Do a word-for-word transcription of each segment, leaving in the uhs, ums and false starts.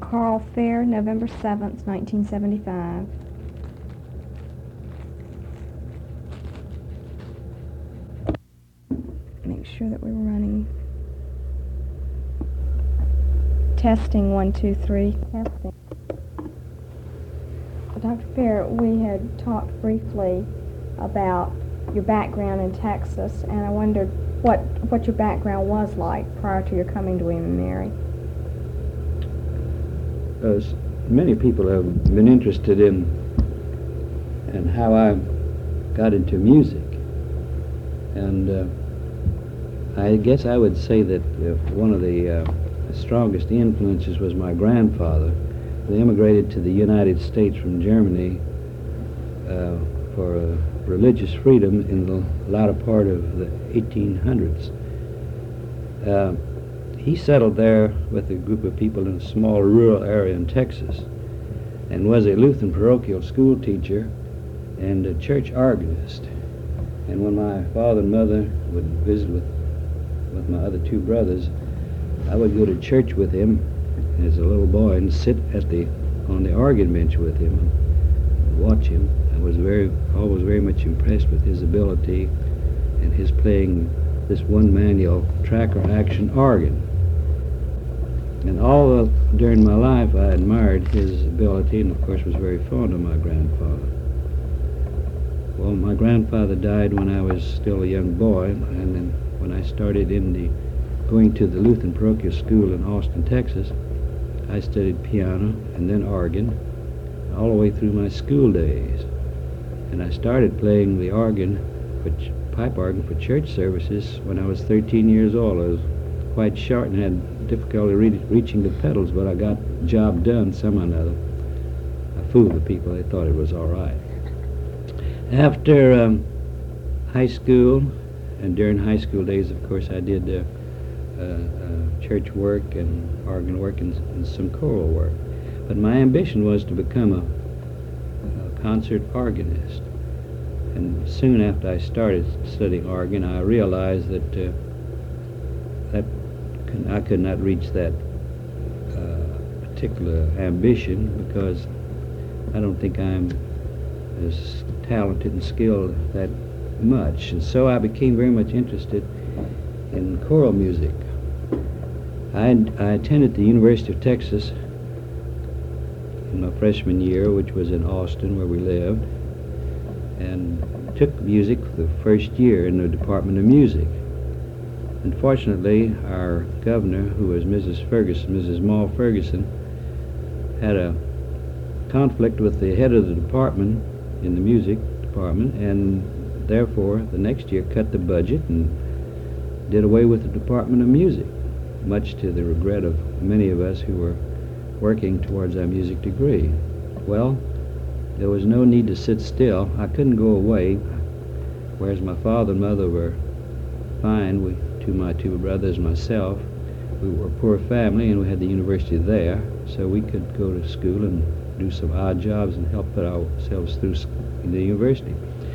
Carl Fair, November seventh, nineteen seventy-five. Make sure that we're running. Testing, one, two, three. Testing. Doctor Fair, we had talked briefly about your background in Texas, and I wondered what what your background was like prior to your coming to William and Mary. Uh, many people have been interested in in how I got into music, and uh, I guess I would say that uh, one of the uh, strongest influences was my grandfather, who immigrated to the United States from Germany uh, for uh, religious freedom in the latter part of the eighteen hundreds. Uh, he settled there with a group of people in a small rural area in Texas and was a Lutheran parochial school teacher and a church organist. And when my father and mother would visit with, with my other two brothers, I would go to church with him as a little boy and sit at the on the organ bench with him and watch him. I was very always very much impressed with his ability and his playing this one manual tracker action organ. And all uh, during my life I admired his ability and of course was very fond of my grandfather. Well, my grandfather died when I was still a young boy, and then when I started in the going to the Lutheran parochial school in Austin, Texas, I studied piano and then organ all the way through my school days. And I started playing the organ, which, pipe organ for church services, when I was thirteen years old. I was quite short and had difficulty re- reaching the pedals, but I got the job done some or another. I fooled the people. They thought it was all right. After um, high school, and during high school days, of course, I did uh, uh, uh, church work and organ work and, and some choral work. But my ambition was to become a, a concert organist. And soon after I started studying organ, I realized that uh, that could, I could not reach that uh, particular ambition because I don't think I'm as talented and skilled that much. And so I became very much interested in choral music. I, I attended the University of Texas in my freshman year, which was in Austin, where we lived, and took music for the first year in the Department of Music. Unfortunately, our governor, who was Missus Ferguson, Missus Maul Ferguson, had a conflict with the head of the department in the music department, and therefore the next year cut the budget and did away with the Department of Music, much to the regret of many of us who were working towards our music degree. Well, there was no need to sit still. I couldn't go away, whereas my father and mother were fine. We, to my two brothers and myself, we were a poor family and we had the university there, so we could go to school and do some odd jobs and help put ourselves through the university.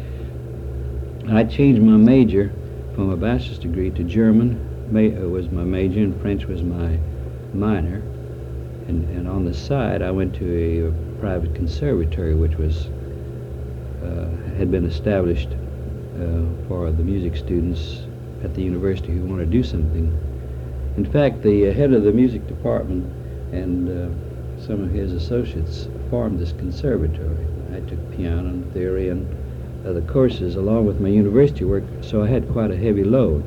I changed my major from a bachelor's degree to German. May, uh, was my major and French was my minor. And, and on the side, I went to a, a private conservatory, which was uh, had been established uh, for the music students at the university who wanted to do something. In fact, the uh, head of the music department and uh, some of his associates formed this conservatory. I took piano and theory and other courses along with my university work, so I had quite a heavy load.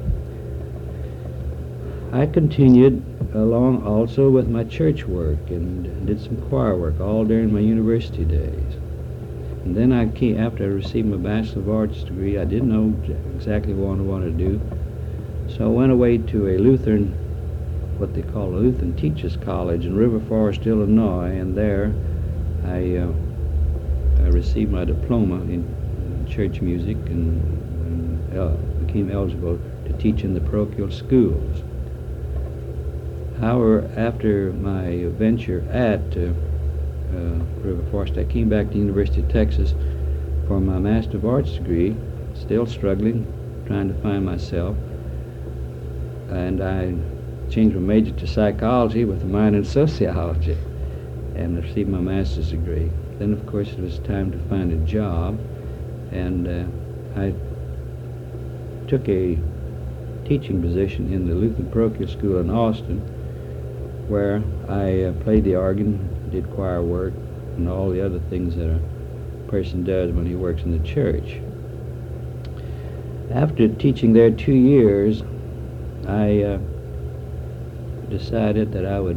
I continued along also with my church work and did some choir work all during my university days. And then I came, after I received my Bachelor of Arts degree, I didn't know exactly what I wanted to do, so I went away to a Lutheran, what they call a Lutheran Teachers College in River Forest, Illinois, and there I, uh, I received my diploma in church music and, and uh, became eligible to teach in the parochial schools. However, after my venture at uh, uh, River Forest, I came back to the University of Texas for my Master of Arts degree, still struggling, trying to find myself, and I changed my major to psychology with a minor in sociology. and received my master's degree. Then, of course, it was time to find a job, and uh, I took a teaching position in the Lutheran Parochial School in Austin, where I uh, played the organ, did choir work, and all the other things that a person does when he works in the church. After teaching there two years, I uh, decided that I would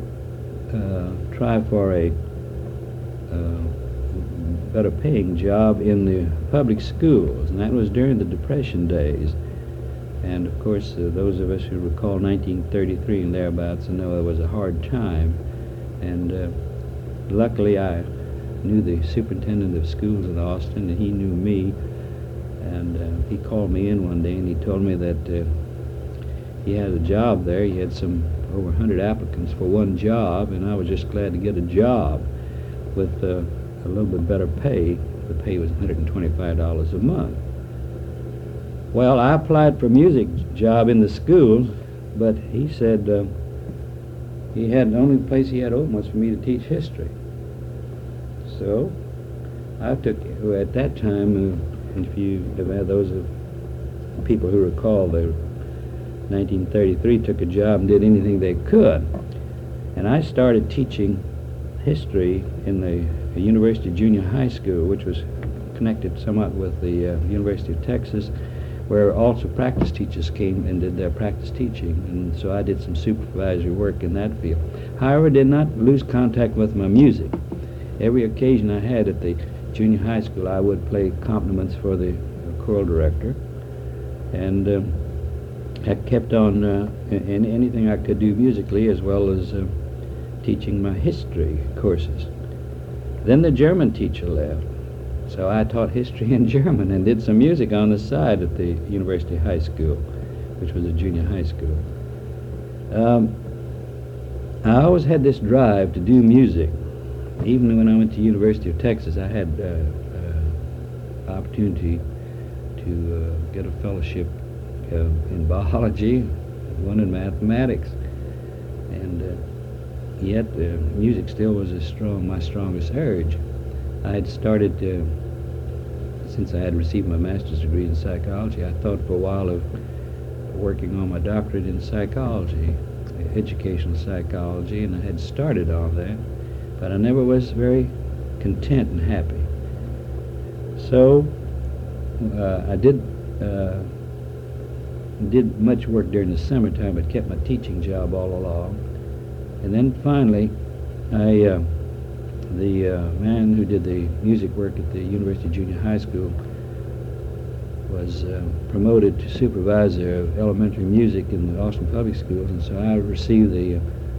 uh, try for a uh, better paying job in the public schools, and that was during the Depression days. And of course, uh, those of us who recall nineteen thirty-three and thereabouts know it was a hard time. And uh, luckily, I knew the superintendent of schools in Austin, and he knew me. And uh, he called me in one day, and he told me that uh, he had a job there. He had some over one hundred applicants for one job, and I was just glad to get a job with uh, a little bit better pay. The pay was one hundred twenty-five dollars a month. Well, I applied for a music job in the school, but he said uh, he had the only place he had open was for me to teach history. So I took, at that time, uh, if you have had those of people who recall, the nineteen thirty-three took a job and did anything they could. And I started teaching history in the, the University Junior High School, which was connected somewhat with the uh, University of Texas, where also practice teachers came and did their practice teaching, and so I did some supervisory work in that field. However, I did not lose contact with my music. Every occasion I had at the junior high school, I would play accompaniments for the uh, choral director, and um, I kept on uh, in anything I could do musically, as well as uh, teaching my history courses. Then the German teacher left, so I taught history and German and did some music on the side at the University High School, which was a junior high school. Um, I always had this drive to do music. Even when I went to University of Texas, I had uh, uh, opportunity to uh, get a fellowship uh, in biology, one in mathematics, and uh, yet uh, music still was a strong, my strongest urge. I had started, uh, since I had received my master's degree in psychology, I thought for a while of working on my doctorate in psychology, educational psychology, and I had started on that, but I never was very content and happy. So uh, I did uh, did much work during the summertime, but kept my teaching job all along. And then finally, I uh, the uh, man who did the music work at the University Junior High School was uh, promoted to supervisor of elementary music in the Austin Public Schools, and so I received the uh,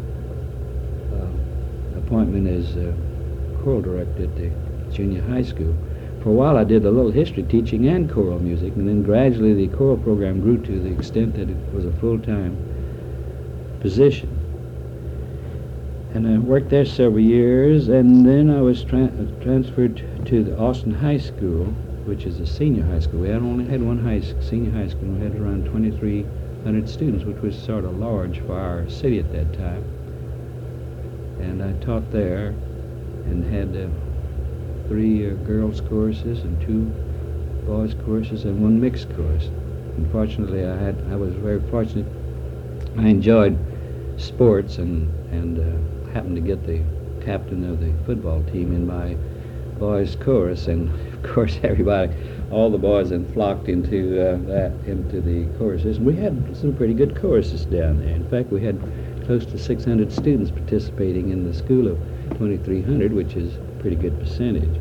uh, appointment as uh, choral director at the junior high school. For a while I did a little history teaching and choral music, and then gradually the choral program grew to the extent that it was a full-time position. And I worked there several years, and then I was tra transferred to the Austin High School, which is a senior high school. We had only had one high senior high school. We had around twenty-three hundred students, which was sort of large for our city at that time. And I taught there and had uh, three uh, girls courses and two boys courses and one mixed course. Unfortunately, I had I was very fortunate. I enjoyed sports and and uh, happened to get the captain of the football team in my boys chorus, and of course everybody, all the boys then flocked into uh, that into the choruses, and we had some pretty good choruses down there. In fact, we had close to six hundred students participating in the school of twenty-three hundred, which is a pretty good percentage.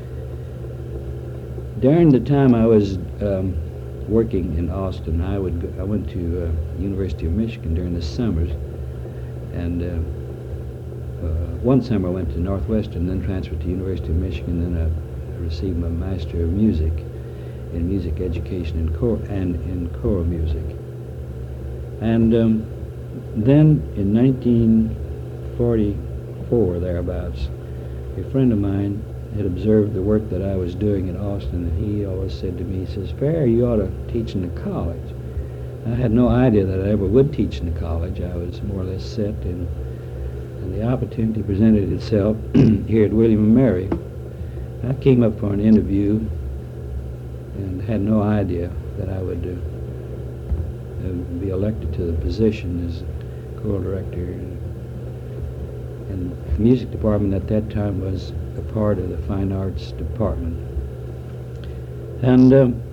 During the time I was um, working in Austin, I would go, I went to uh, University of Michigan during the summers, and uh, uh, one summer I went to Northwestern, then transferred to University of Michigan, then I received my Master of Music in Music Education and choral, and in choral music. And um, then in nineteen forty-four, thereabouts, a friend of mine had observed the work that I was doing at Austin, and he always said to me, he says, "Fair, you ought to teach in the college." I had no idea that I ever would teach in the college. I was more or less set in and the opportunity presented itself here at William and Mary. I came up for an interview and had no idea that I would uh, uh, be elected to the position as choral director. And the music department at that time was a part of the fine arts department. And um,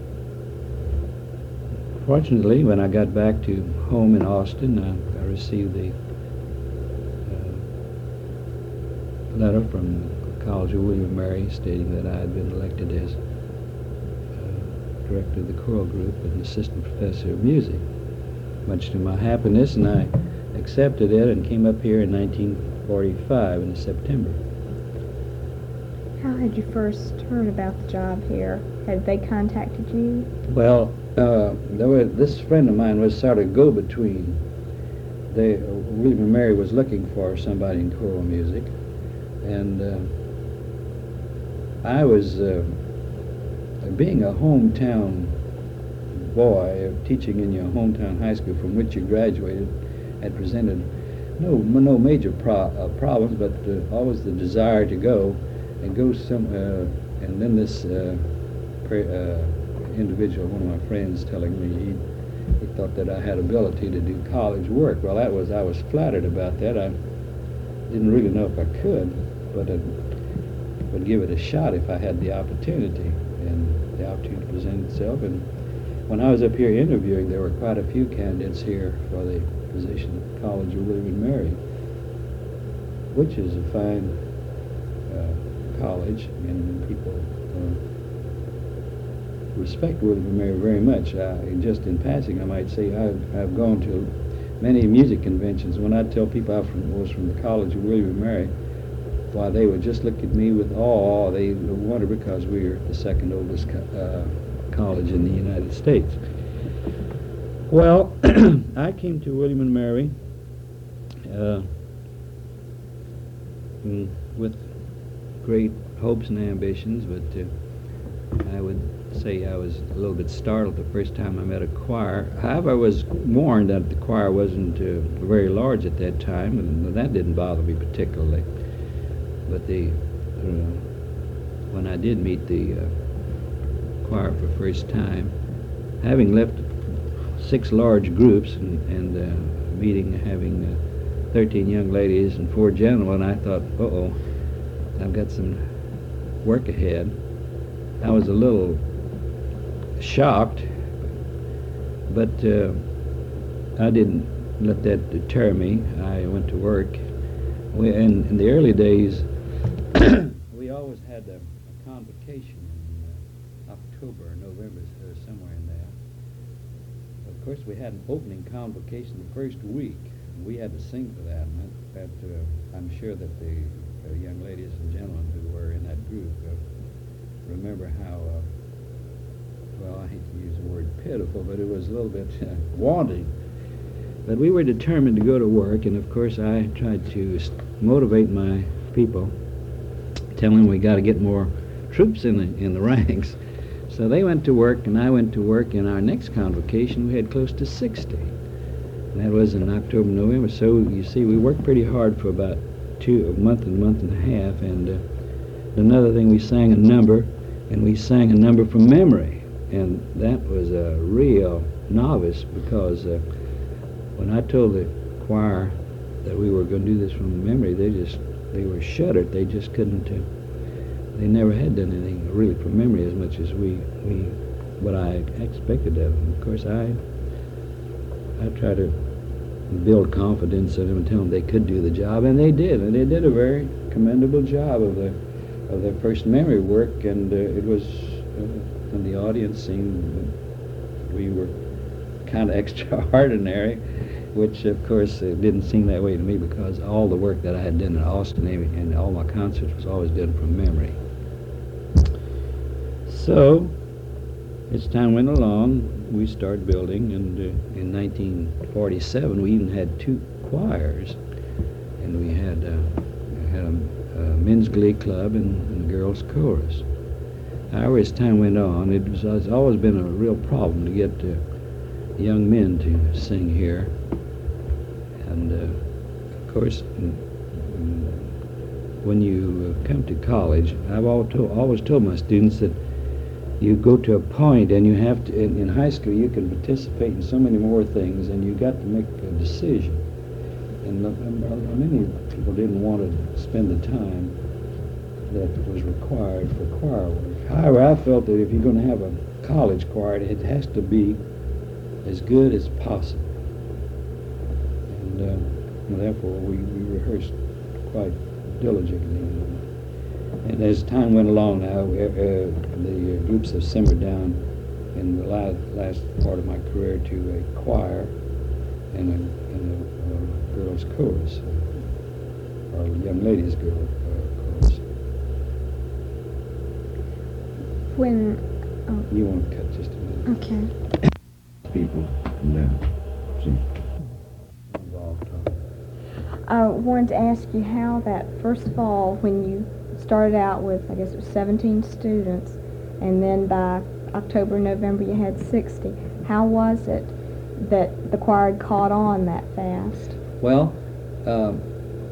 fortunately, when I got back to home in Austin, I, I received a uh, letter from the College of William and Mary stating that I had been elected as uh, director of the choral group and assistant professor of music, much to my happiness, and I accepted it and came up here in nineteen forty-five in September. How had you first heard about the job here? Had they contacted you? Well, uh, there were, this friend of mine was sort of go-between. They, uh, William and Mary was looking for somebody in choral music, and uh, I was, uh, being a hometown boy, uh, teaching in your hometown high school from which you graduated, had presented no no major pro uh, problems, but uh, always the desire to go and go some. Uh, and then this uh, pre uh, individual, one of my friends, telling me he, he thought that I had ability to do college work. Well, that was I was flattered about that. I didn't really know if I could, but I would give it a shot if I had the opportunity. And the opportunity presented itself. And when I was up here interviewing, there were quite a few candidates here for the position at the College of William and Mary, which is a fine uh, college, and people uh, respect William and Mary very much. Uh, just in passing, I might say I've, I've gone to many music conventions. When I tell people I from, was from the College of William and Mary, why, they would just look at me with awe. They wonder because we are the second oldest co uh, college in the United States. Well, I came to William and Mary uh, with great hopes and ambitions, but uh, I would say I was a little bit startled the first time I met a choir. However, I was warned that the choir wasn't uh, very large at that time, and that didn't bother me particularly. But the uh, when I did meet the uh, choir for the first time, having left six large groups and, and uh, meeting, having uh, thirteen young ladies and four gentlemen, I thought, uh-oh, I've got some work ahead. I was a little shocked, but uh, I didn't let that deter me. I went to work. We, in, in the early days, we always had a, a convocation in uh, October or November, or somewhere in there. Of course, we had an opening convocation the first week, and we had to sing for that. And that, that uh, I'm sure that the uh, young ladies and gentlemen who were in that group uh, remember how, uh, well, I hate to use the word pitiful, but it was a little bit uh, wanting. But we were determined to go to work, and of course I tried to motivate my people, telling them we got to get more troops in the in the ranks. So they went to work, and I went to work. In our next convocation, we had close to sixty. And that was in October, November. So you see, we worked pretty hard for about two a month and a month and a half. And uh, another thing, we sang a number, and we sang a number from memory, and that was a real novice because. Uh, When I told the choir that we were going to do this from memory, they just, they were shuddered. They just couldn't, uh, they never had done anything really from memory as much as we, we what I expected of them. Of course, I, I try to build confidence in them and tell them they could do the job, and they did. And they did a very commendable job of, the, of their first memory work, and uh, it was, uh, and the audience seemed, uh, we were kind of extraordinary, which of course uh, didn't seem that way to me because all the work that I had done in Austin and all my concerts was always done from memory. So as time went along, we started building, and uh, in nineteen forty-seven we even had two choirs, and we had, uh, we had a, a men's glee club and, and a girls' chorus. However, as time went on, it was it's always been a real problem to get uh, young men to sing here, and uh, of of course, mm, mm, when you uh, come to college, I've al- to- always told my students that you go to a point and you have to, in, in high school, you can participate in so many more things, and you got to make a decision. And uh, uh, many people didn't want to spend the time that was required for choir work. However, I felt that if you're going to have a college choir, it has to be as good as possible. And uh, well, therefore, we, we rehearsed quite diligently. And as time went along now, uh, uh, the uh, groups have simmered down in the last, last part of my career to a choir and a, and a, uh girls' chorus, uh, or young ladies' girl uh, chorus. When, oh, You want to cut just a minute? okay. People now. See. Involved, huh? I wanted to ask you how that, first of all, when you started out with, I guess it was seventeen students, and then by October, November you had sixty. How was it that the choir had caught on that fast? Well, um,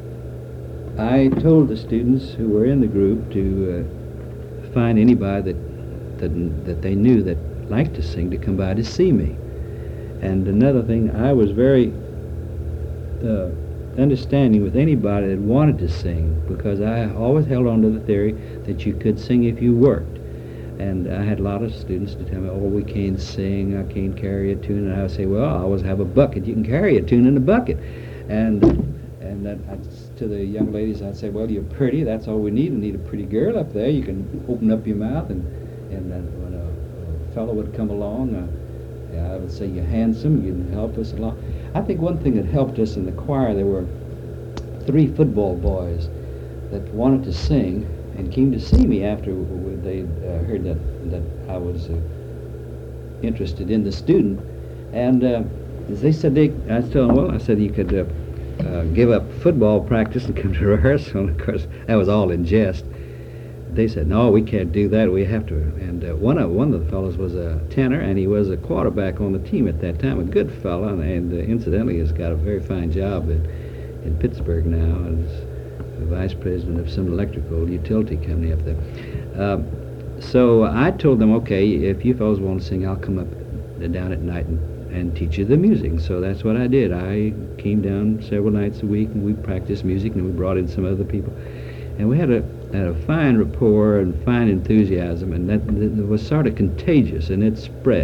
I told the students who were in the group to uh, find anybody that, that that they knew that liked to sing to come by to see me. And another thing, I was very uh, understanding with anybody that wanted to sing, because I always held on to the theory that you could sing if you worked. And I had a lot of students to tell me, oh, we can't sing, I can't carry a tune. And I would say, well, I always have a bucket. You can carry a tune in a bucket. And and that I'd, to the young ladies, I'd say, well, you're pretty. That's all we need. We need a pretty girl up there. You can open up your mouth. And, and uh, when a, a fellow would come along, uh, I would say, you're handsome. You can help us along. I think one thing that helped us in the choir, there were three football boys that wanted to sing and came to see me after they uh, heard that that I was uh, interested in the student. And uh, they said, they, I told them, well, I said, you could uh, uh, give up football practice and come to rehearsal. And of course, that was all in jest. They said, no, we can't do that. We have to. And uh, one of one of the fellows was a tenor, and he was a quarterback on the team at that time, a good fellow, and, and uh, incidentally has got a very fine job in, in Pittsburgh now, and is the vice president of some electrical utility company up there. Uh, so I told them, okay, if you fellows want to sing, I'll come up uh, down at night and, and teach you the music. So that's what I did. I came down several nights a week, and we practiced music, and we brought in some other people. And we had a, had a fine rapport and fine enthusiasm, and that, that was sort of contagious, and it spread.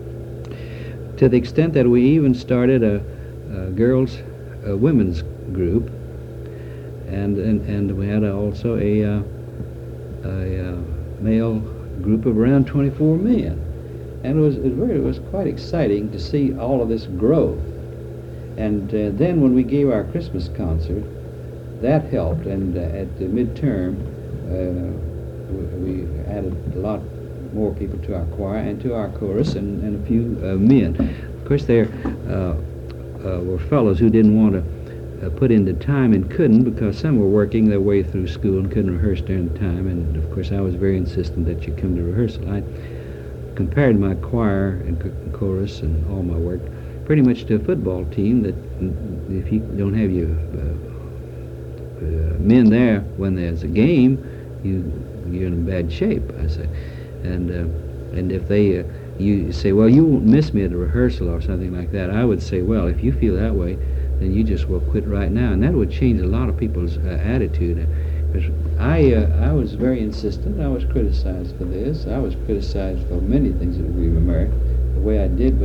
To the extent that we even started a, a girls' a women's group, and and, and we had a, also a, uh, a uh, male group of around twenty-four men. And it was, it, was, it was quite exciting to see all of this growth. And uh, then when we gave our Christmas concert, that helped, and uh, at the midterm, uh, we, we added a lot more people to our choir and to our chorus, and, and a few uh, men. Of course, there uh, uh, were fellows who didn't want to uh, put in the time and couldn't, because some were working their way through school and couldn't rehearse during the time, and of course I was very insistent that you come to rehearsal. I compared my choir and c- chorus and all my work pretty much to a football team, that if you don't have your uh, Uh, men there when there's a game, you you're in bad shape, I say. And uh, and if they uh, you say, well, you won't miss me at a rehearsal or something like that, I would say, well, if you feel that way, then you just will quit right now, and that would change a lot of people's uh, attitude. Because I uh, I was very insistent. I was criticized for this. I was criticized for many things that we were married, the way I did, but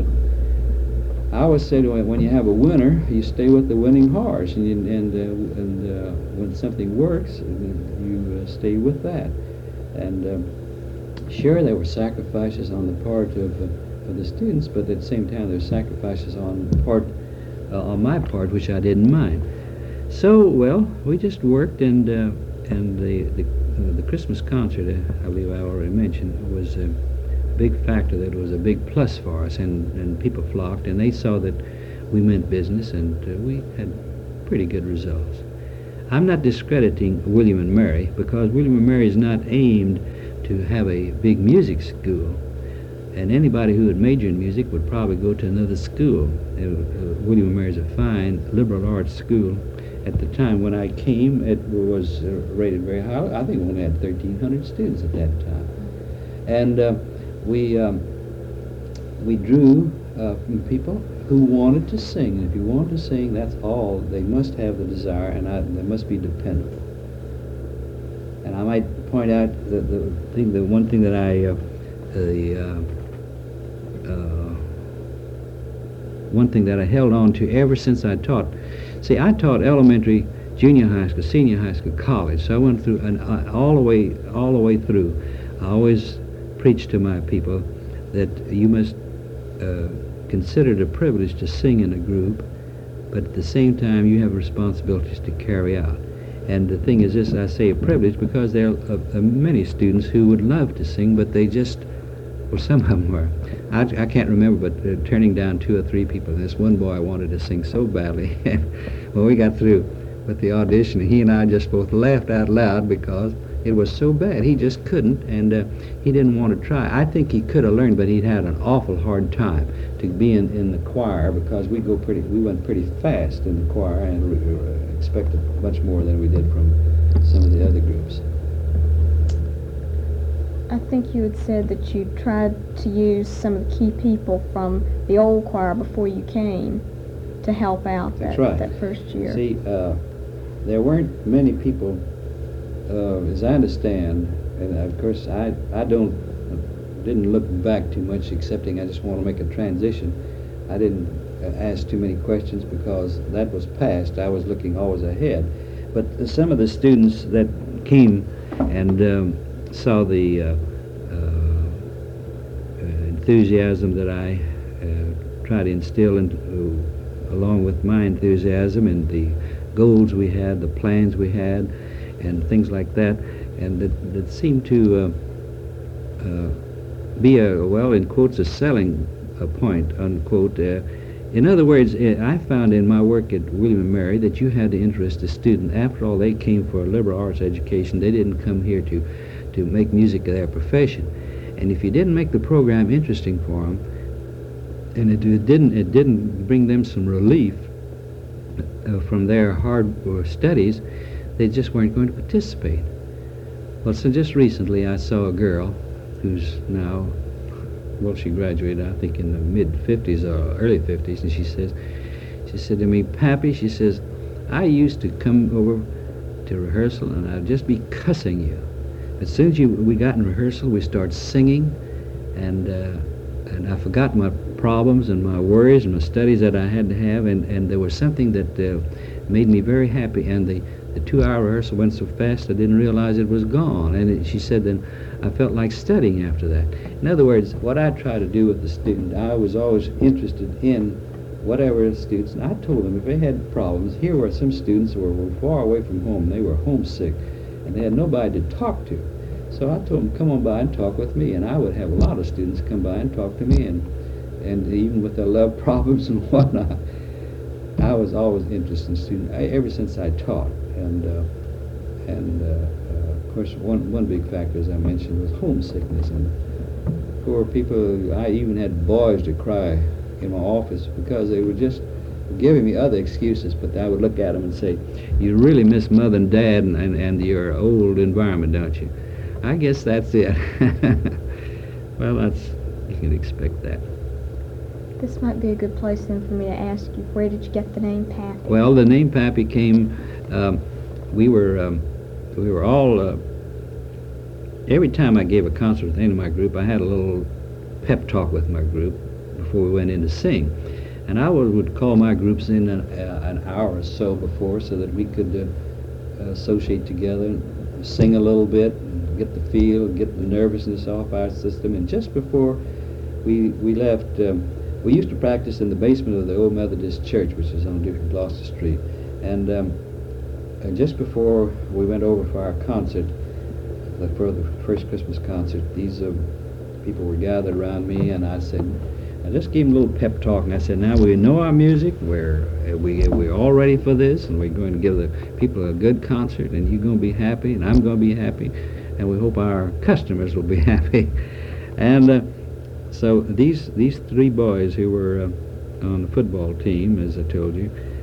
I always say, when you have a winner, you stay with the winning horse, and you, and uh, and uh, when something works, you uh, stay with that. And um, sure, there were sacrifices on the part of, uh, of the students, but at the same time, there were sacrifices on part uh, on my part, which I didn't mind. So, well, we just worked, and uh, and the the, uh, the Christmas concert, uh, I believe I already mentioned, was. Uh, big factor. That was a big plus for us, and, and people flocked, and they saw that we meant business, and uh, we had pretty good results. I'm not discrediting William and Mary, because William and Mary is not aimed to have a big music school, and anybody who would major in music would probably go to another school. Uh, uh, William and Mary is a fine liberal arts school, at the time when I came, it was uh, rated very high. I think we only had thirteen hundred students at that time. And uh, we, um, we drew uh, from people who wanted to sing. And if you want to sing, that's all. They must have the desire, and I, they must be dependable. And I might point out the, the thing, the one thing that I, uh, the uh, uh, one thing that I held on to ever since I taught. See, I taught elementary, junior high school, senior high school, college. So I went through, and uh, all the way, all the way through. I always preached to my people that you must uh, consider it a privilege to sing in a group, but at the same time you have responsibilities to carry out. And the thing is this, I say a privilege because there are uh, uh, many students who would love to sing, but they just, well, some of them were. I, I can't remember, but uh, turning down two or three people. This one boy wanted to sing so badly. When we got through with the audition, he and I just both laughed out loud because it was so bad. He just couldn't, and uh, he didn't want to try. I think he could have learned, but he'd had an awful hard time to be in, in the choir because we go pretty, we went pretty fast in the choir, and we uh, expected much more than we did from some of the other groups. I think you had said that you tried to use some of the key people from the old choir before you came to help out that, That's right. that first year. See, uh, there weren't many people, uh, as I understand, and of course I, I don't, didn't look back too much, excepting I just want to make a transition. I didn't uh, ask too many questions because that was past. I was looking always ahead. But uh, some of the students that came and um, saw the uh, uh, enthusiasm that I uh, tried to instill into, uh, along with my enthusiasm, and the goals we had, the plans we had, and things like that, and that, that seemed to uh, uh, be a, well, in quotes, a selling a point, unquote. Uh, in other words, uh, I found in my work at William and Mary that you had to interest a student. After all, they came for a liberal arts education. They didn't come here to to make music their profession. And if you didn't make the program interesting for them, and it, it didn't it didn't bring them some relief uh, from their hard uh, studies, they just weren't going to participate. Well, so just recently I saw a girl who's now, well, she graduated, I think, in the mid-fifties or early fifties, and she says, she said to me, "Pappy," she says, "I used to come over to rehearsal and I'd just be cussing you. As soon as you, we got in rehearsal, we started singing, and uh, and I forgot my problems and my worries and my studies that I had to have, and, and there was something that uh, made me very happy, and the, the two-hour rehearsal went so fast I didn't realize it was gone." And it, she said then, I felt like studying after that. In other words, what I try to do with the student, I was always interested in whatever the students, and I told them if they had problems, here were some students who were far away from home, they were homesick, and they had nobody to talk to. So I told them, come on by and talk with me, and I would have a lot of students come by and talk to me, and and even with their love problems and whatnot. I was always interested in students I, ever since I taught, and uh, and uh, uh, of course one one big factor, as I mentioned, was homesickness, and poor people. I even had boys to cry in my office because they were just giving me other excuses, but I would look at them and say, "You really miss Mother and Dad and, and, and your old environment, don't you?" I guess that's it. Well, that's, you can expect that. This might be a good place then for me to ask you, where did you get the name Pappy? Well, the name Pappy came, um, we were um, we were all, uh, every time I gave a concert with any of my group, I had a little pep talk with my group before we went in to sing. And I would, would call my groups in an, uh, an hour or so before so that we could uh, associate together and sing a little bit, and get the feel, get the nervousness off our system. And just before we we left, um, we used to practice in the basement of the old Methodist Church, which is on Gloucester Street. And um, uh, just before we went over for our concert, the, for the first Christmas concert, these uh, people were gathered around me, and I said, I just gave them a little pep talk, and I said, now we know our music, we're, uh, we, we're all ready for this, and we're going to give the people a good concert, and you're going to be happy, and I'm going to be happy, and we hope our customers will be happy. And uh, so these these three boys who were uh, on the football team, as I told you,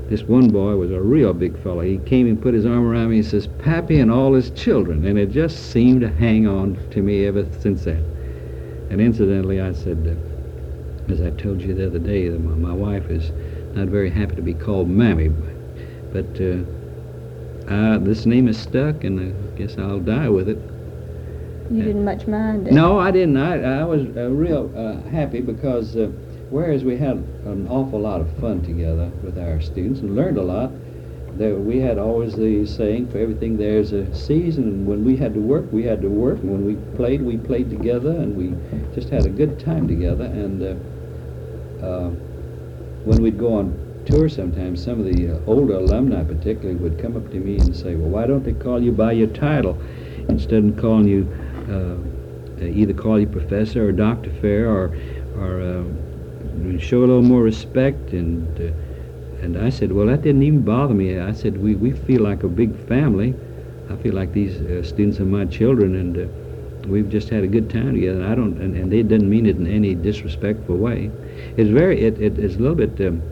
this one boy was a real big fellow. He came and put his arm around me and says, "Pappy and all his children," and it just seemed to hang on to me ever since then. And incidentally, I said, uh, as I told you the other day, that my, my wife is not very happy to be called Mammy, but uh, uh, this name is stuck, and I guess I'll die with it. You didn't much mind it? No, I didn't. I, I was uh, real uh, happy because uh, whereas we had an awful lot of fun together with our students and learned a lot, there, we had always the saying, for everything there's a season, and when we had to work, we had to work, and when we played, we played together, and we just had a good time together. And uh, uh, when we'd go on tour sometimes, some of the uh, older alumni particularly would come up to me and say, "Well, why don't they call you by your title instead of calling you, uh, either call you Professor or Doctor Fair, or, or uh, show a little more respect?" And uh, and I said, "Well, that didn't even bother me." I said, we, we feel like a big family. I feel like these uh, students are my children, and uh, we've just had a good time together. And I don't, and, and they didn't mean it in any disrespectful way. It's very, it, it, it's a little bit um,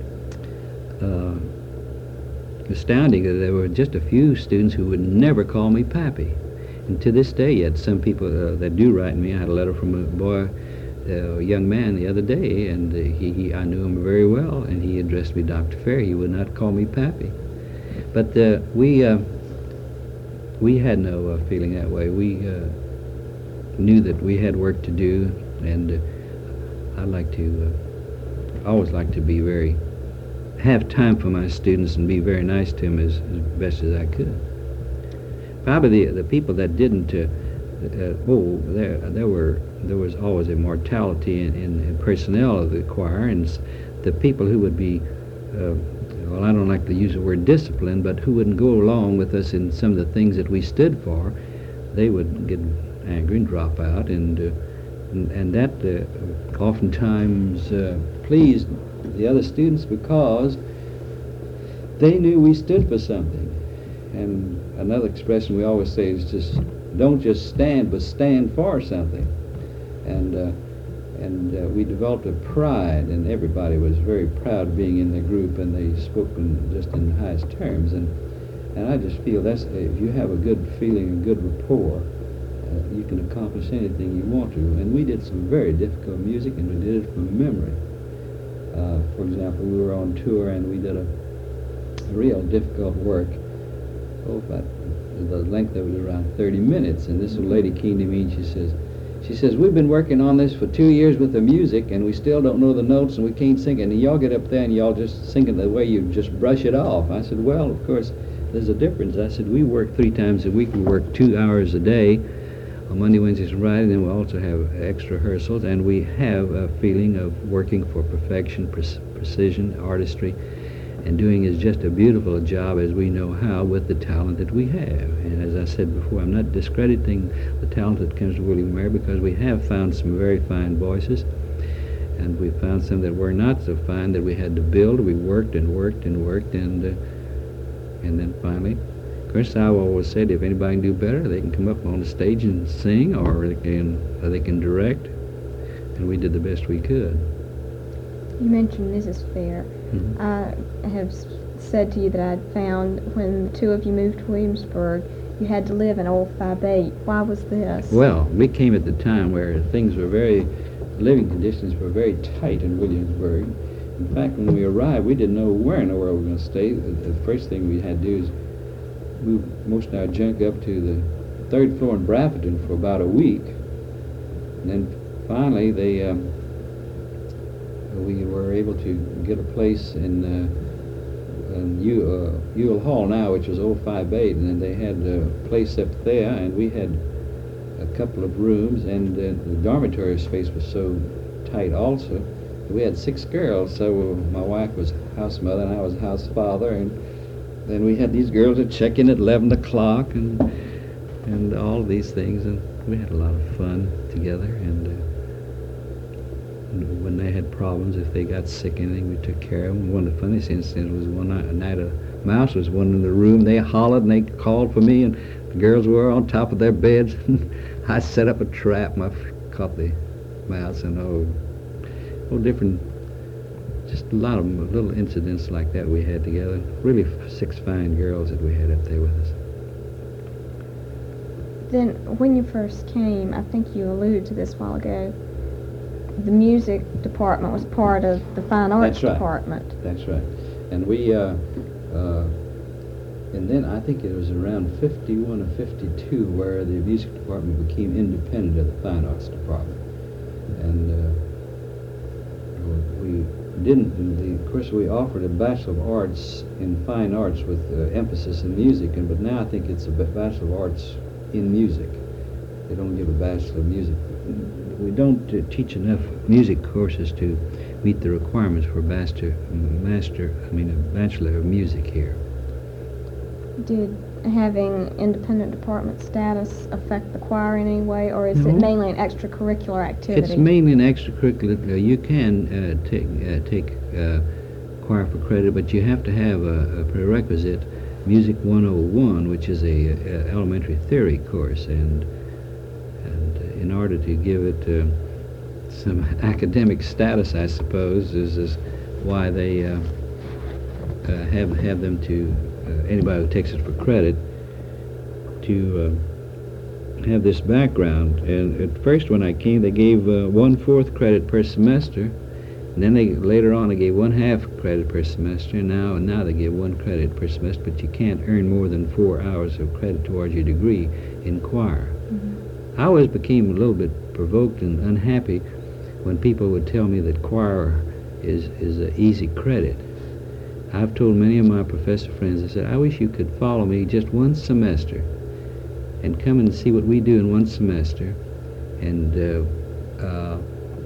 uh, astounding that there were just a few students who would never call me Pappy. And to this day, yet some people uh, that do write me. I had a letter from a boy, uh, a young man, the other day, and uh, he, he, I knew him very well, and he addressed me Doctor Fair. He would not call me Pappy. But uh, we uh, we had no uh, feeling that way. We uh, knew that we had work to do, and uh, I like to, uh, always like to be very, have time for my students and be very nice to them as, as best as I could. Probably the the people that didn't, uh, uh, oh, there there were there was always a mortality in, in, in personnel of the choir, and s- the people who would be, uh, well, I don't like to use the word discipline, but who wouldn't go along with us in some of the things that we stood for, they would get angry and drop out, and uh, and, and that uh, oftentimes uh, pleased the other students because they knew we stood for something. And another expression we always say is just, don't just stand, but stand for something. And uh, and uh, we developed a pride, and everybody was very proud of being in the group, and they spoke in just in the highest terms. And and I just feel that's, if you have a good feeling, a good rapport, uh, you can accomplish anything you want to. And we did some very difficult music, and we did it from memory. Uh, for example, we were on tour, and we did a, a real difficult work. Oh, about the length of it was around thirty minutes, and this little lady came to me and she says, she says, "We've been working on this for two years with the music, and we still don't know the notes, and we can't sing it. And y'all get up there and y'all just sing it the way you just brush it off." I said, "Well, of course, there's a difference." I said, "We work three times a week. We work two hours a day on Monday, Wednesdays, and Friday, and we also have extra rehearsals, and we have a feeling of working for perfection, pre- precision, artistry, and doing is just a beautiful job as we know how with the talent that we have." And as I said before, I'm not discrediting the talent that comes to William and Mary, because we have found some very fine voices, and we found some that were not so fine that we had to build. We worked and worked and worked, and uh, and then finally, of course, I've always said if anybody can do better, they can come up on the stage and sing, or they can, or they can direct, and we did the best we could. You mentioned Missus Fair. Mhm. I have s- said to you that I'd found when the two of you moved to Williamsburg, you had to live in old five eight. Why was this? Well, we came at the time where things were very, living conditions were very tight in Williamsburg. In fact, when we arrived, we didn't know where in the world we were going to stay. The, the first thing we had to do is move most of our junk up to the third floor in Braffordton for about a week. And then finally, they, um, we were able to get a place in, uh, in U, uh, Ewell Hall now, which was oh five eight, and then they had a place up there, and we had a couple of rooms, and uh, the dormitory space was so tight also. We had six girls, so my wife was house mother and I was house father, and then we had these girls that check in at eleven o'clock, and and all of these things, and we had a lot of fun together. And, uh, and when they had problems, if they got sick, anything, we took care of them. One of the funniest incidents was one night, a night a mouse was one in the room. They hollered and they called for me, and the girls were on top of their beds. I set up a trap, and I caught the mouse, and oh, oh, different just a lot of little incidents like that we had together. Really six fine girls that we had up there with us. Then, when you first came, I think you alluded to this a while ago, the music department was part of the fine arts That's right. department. That's right. And we, uh, uh, and then I think it was around fifty-one or fifty-two where the music department became independent of the fine arts department. And uh, we didn't, the, of course we offered a Bachelor of Arts in Fine Arts with uh, emphasis in music, and but now I think it's a Bachelor of Arts in music. They don't give a Bachelor of Music. We don't uh, teach enough music courses to meet the requirements for master, master, I mean a Bachelor of Music here. Did having independent department status affect the choir in any way, or is No. it mainly an extracurricular activity? It's mainly an extracurricular. Uh, you can uh, take uh, take uh, choir for credit, but you have to have a, a prerequisite, Music one oh one, which is a, a elementary theory course, and and uh, in order to give it uh, some academic status, I suppose, is, is why they uh, uh, have have them to uh, anybody who takes it for credit to. Uh, have this background. And at first when I came they gave uh, one-fourth credit per semester, and then they later on they gave one-half credit per semester, and now and now they give one credit per semester, but you can't earn more than four hours of credit towards your degree in choir. Mm-hmm. I always became a little bit provoked and unhappy when people would tell me that choir is is an easy credit. I've told many of my professor friends, I said, I wish you could follow me just one semester and come and see what we do in one semester, and uh, uh,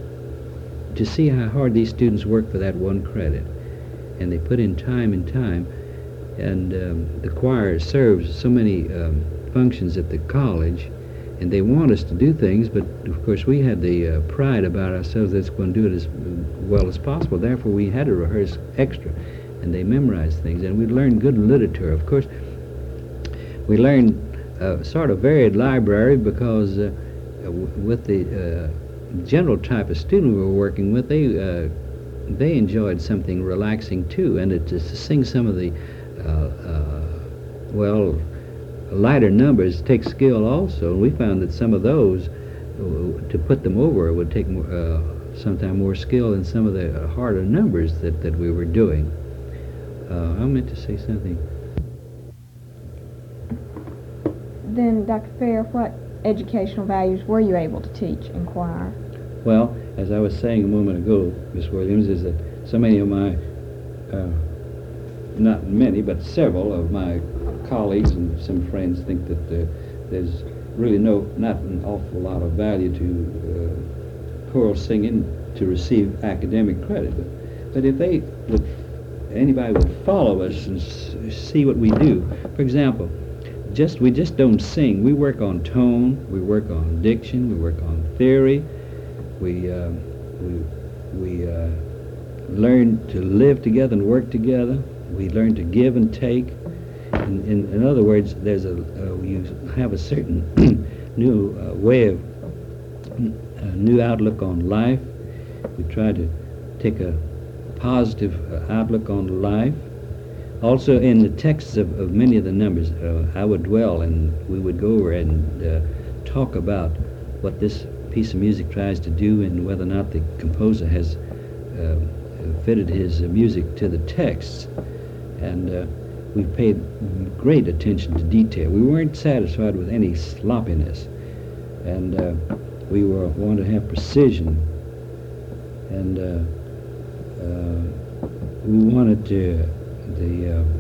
to see how hard these students work for that one credit. And they put in time and time, and um, the choir serves so many um, functions at the college, and they want us to do things, but of course we had the uh, pride about ourselves that's going to do it as well as possible. Therefore we had to rehearse extra, and they memorized things, and we learned good literature. Of course, we learned a sort of varied library because uh, w with the uh, general type of student we were working with, they uh, they enjoyed something relaxing too, and it, to sing some of the uh, uh, well lighter numbers takes skill also, and we found that some of those uh, to put them over would take more, uh, sometimes more skill than some of the uh, harder numbers that, that we were doing. Uh, I meant to say something. Then, Doctor Fair, what educational values were you able to teach in choir? Well, as I was saying a moment ago, Miss Williams, is that so many of my, uh, not many, but several of my colleagues and some friends think that uh, there's really no, not an awful lot of value to uh, choral singing to receive academic credit. But, but if they would, anybody would follow us and s see what we do. For example, Just we just don't sing. We work on tone. We work on diction. We work on theory. We uh, we we uh, learn to live together and work together. We learn to give and take. In in, in other words, there's a uh, you have a certain new uh, way of a new outlook on life. We try to take a positive uh, outlook on life. Also, in the texts of, of many of the numbers, uh, I would dwell and we would go over and uh, talk about what this piece of music tries to do and whether or not the composer has uh, fitted his uh, music to the texts. And uh, we paid great attention to detail. We weren't satisfied with any sloppiness, and uh, we were wanted to have precision, and uh, uh, we wanted to. The uh,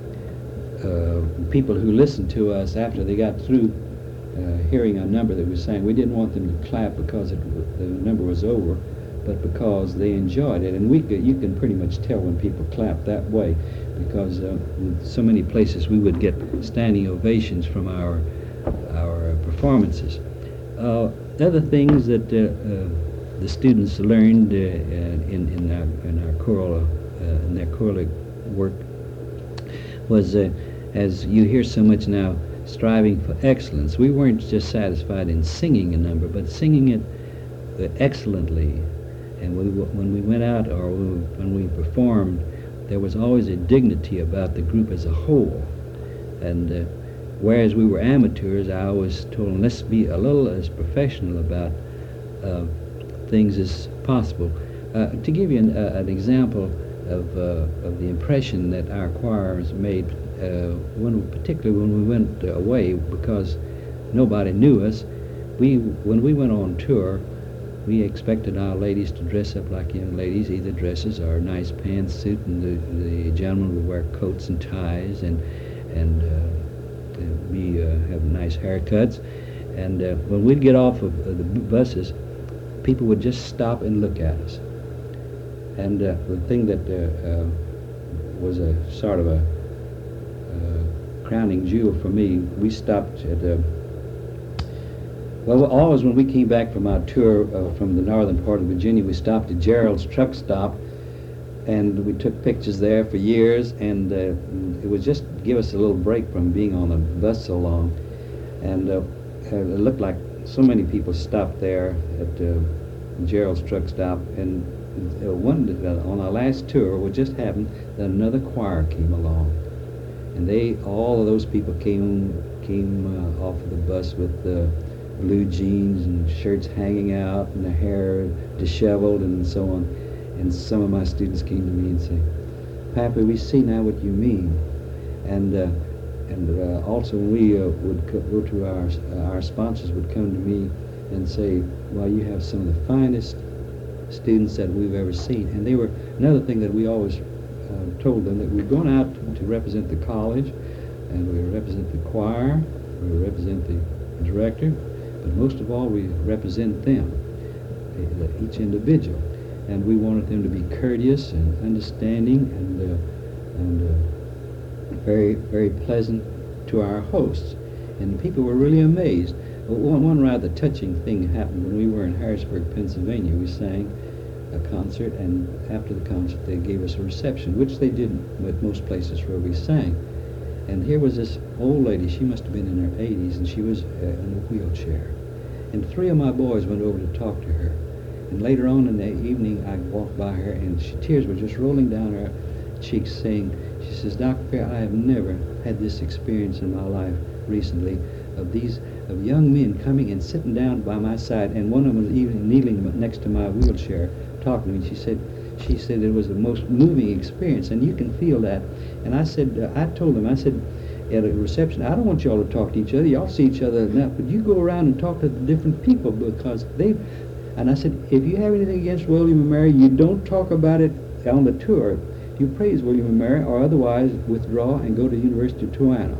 uh, people who listened to us after they got through uh, hearing a number that we sang, we didn't want them to clap because it, the number was over, but because they enjoyed it. And we could, you can pretty much tell when people clap that way, because uh, in so many places we would get standing ovations from our our performances. Uh, other things that uh, uh, the students learned uh, in in our in our choral uh, in their choral work was, uh, as you hear so much now, striving for excellence. We weren't just satisfied in singing a number, but singing it uh, excellently And we, w- when we went out or we, when we performed, there was always a dignity about the group as a whole. And uh, whereas we were amateurs, I always told them, let's be a little as professional about uh, things as possible. Uh, to give you an, uh, an example of, uh, of the impression that our choirs made, uh, when, particularly when we went away, because nobody knew us, we, when we went on tour, we expected our ladies to dress up like young ladies, either dresses or a nice pantsuit, and the, the gentlemen would wear coats and ties and and uh, be uh, have nice haircuts. And uh, when we'd get off of uh, the b- buses, people would just stop and look at us. And uh, the thing that uh, uh, was a sort of a uh, crowning jewel for me, we stopped at a Well, always when we came back from our tour uh, from the northern part of Virginia, we stopped at Gerald's truck stop, and we took pictures there for years, and uh, it would just give us a little break from being on the bus so long. And uh, it looked like so many people stopped there at uh, Gerald's truck stop, and uh, one uh, on our last tour, what just happened, that another choir came along, and they, all of those people came came uh, off of the bus with uh, blue jeans and shirts hanging out and their hair disheveled and so on. And some of my students came to me and say, "Pappy, we see now what you mean." And uh, and uh, also when we uh, would co- go to our uh, our sponsors would come to me and say, "Well, you have some of the finest students that we've ever seen." And they were another thing that we always uh, told them, that we're going out to represent the college, and we represent the choir, we represent the director, but most of all, we represent them, uh, each individual. And we wanted them to be courteous and understanding and uh, and uh, very, very pleasant to our hosts. And the people were really amazed. But one, one rather touching thing happened when we were in Harrisburg, Pennsylvania. We sang a concert, and after the concert, they gave us a reception, which they did at most places where we sang. And here was this old lady. She must have been in her eighties, and she was uh, in a wheelchair. And three of my boys went over to talk to her. And later on in the evening, I walked by her, and she, tears were just rolling down her cheeks, saying, she says, "Doctor Fair, I have never had this experience in my life recently of these of young men coming and sitting down by my side, and one of them was even kneeling next to my wheelchair talking to me." She said, she said it was the most moving experience, and you can feel that. And I said, uh, I told them, I said, at a reception, I don't want y'all to talk to each other. Y'all see each other enough, but you go around and talk to the different people, because they. And I said, if you have anything against William and Mary, you don't talk about it on the tour. You praise William and Mary, or otherwise withdraw and go to the University of Toronto.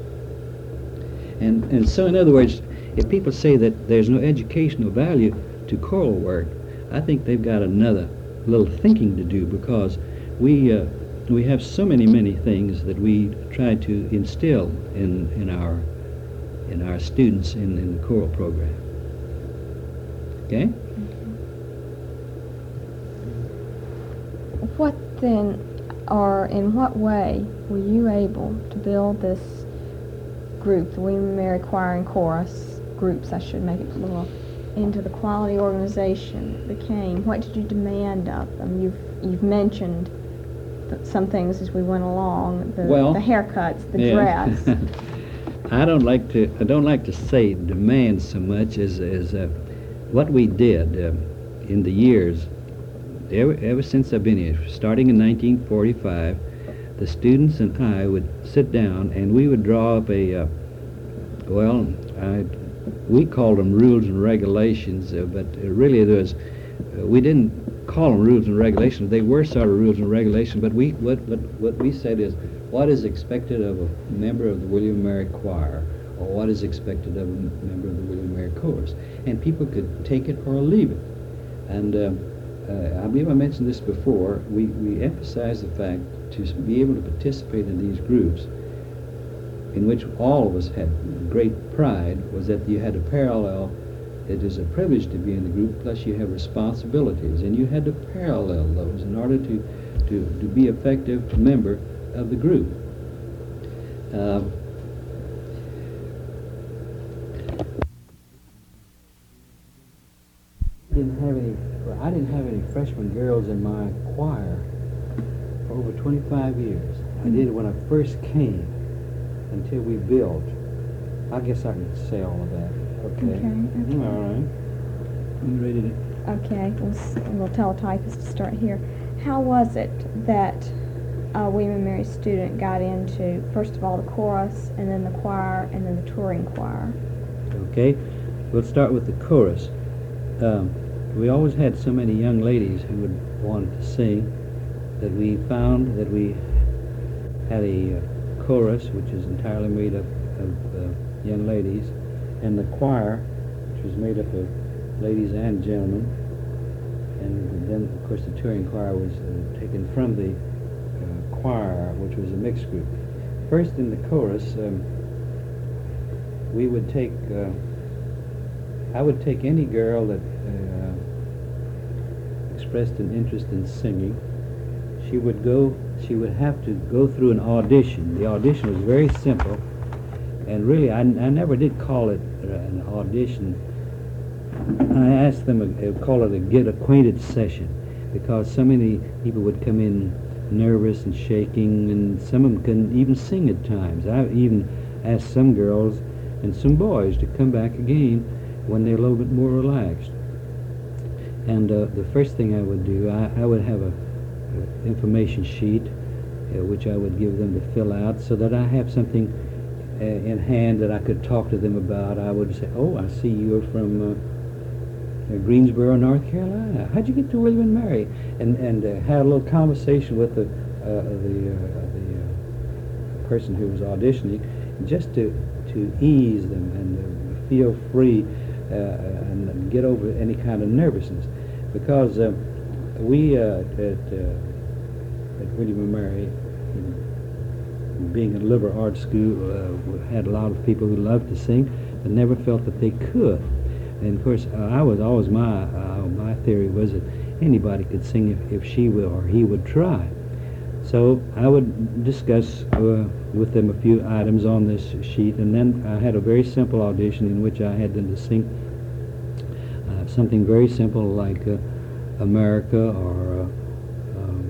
And and so, in other words, if people say that there's no educational value to choral work, I think they've got another little thinking to do, because we uh, we have so many many things that we try to instill in in our in our students in, in the choral program. Okay. What then, or in what way were you able to build this group, the William and Mary Choir and Chorus groups, I should make it plural, into the quality organization it became? What did you demand of them? You've you've mentioned th- some things as we went along, the, Well, the haircuts, the yeah. dress. I don't like to I don't like to say demand so much as as uh, what we did uh, in the years. Ever, ever since I've been here, starting in nineteen forty-five, the students and I would sit down and we would draw up a, uh, well, I, we called them rules and regulations, uh, but uh, really there was, uh, we didn't call them rules and regulations. They were sort of rules and regulations, but we what, what, what we said is what is expected of a member of the William and Mary Choir, or what is expected of a member of the William and Mary Chorus. And people could take it or leave it. And uh, Uh, I believe I mentioned this before. We, we emphasize the fact to be able to participate in these groups, in which all of us had great pride, was that you had a parallel. It is a privilege to be in the group, plus you have responsibilities, and you had to parallel those in order to, to, to be effective member of the group. Uh, didn't have any well, I didn't have any freshman girls in my choir for over twenty-five years. I did it when I first came until we built. I guess I can say all of that. Okay. Okay, okay. All right. You ready to? Okay, we'll, s- we'll tell a typist to start here. How was it that a William and Mary student got into, first of all, the chorus, and then the choir, and then the touring choir? Okay. We'll start with the chorus. Um, we always had so many young ladies who would want to sing that we found that we had a uh, chorus which is entirely made up of uh, young ladies, and the choir, which was made up of ladies and gentlemen, and then of course the touring choir was uh, taken from the uh, choir, which was a mixed group. First in the chorus, um, we would take, uh, I would take any girl that uh, expressed an interest in singing. She would go, she would have to go through an audition. The audition was very simple, and really I, I never did call it uh, an audition. I asked them, to call it a get acquainted session, because so many people would come in nervous and shaking, and some of them couldn't even sing at times. I even asked some girls and some boys to come back again when they're a little bit more relaxed. And uh, the first thing I would do, I, I would have a, a information sheet uh, which I would give them to fill out, so that I have something uh, in hand that I could talk to them about. I would say, oh, I see you're from uh, Uh, Greensboro, North Carolina. How'd you get to William and Mary? And and uh, had a little conversation with the uh, the uh, the uh, person who was auditioning, just to to ease them and uh, feel free uh, and get over any kind of nervousness, because uh, we uh, at uh, at William and Mary, being a liberal arts school, uh, had a lot of people who loved to sing, but never felt that they could. And of course, uh, I was always my uh, my theory was that anybody could sing if, if she will or he would try. So I would discuss uh, with them a few items on this sheet, and then I had a very simple audition in which I had them to sing uh, something very simple like uh, America, or uh, um,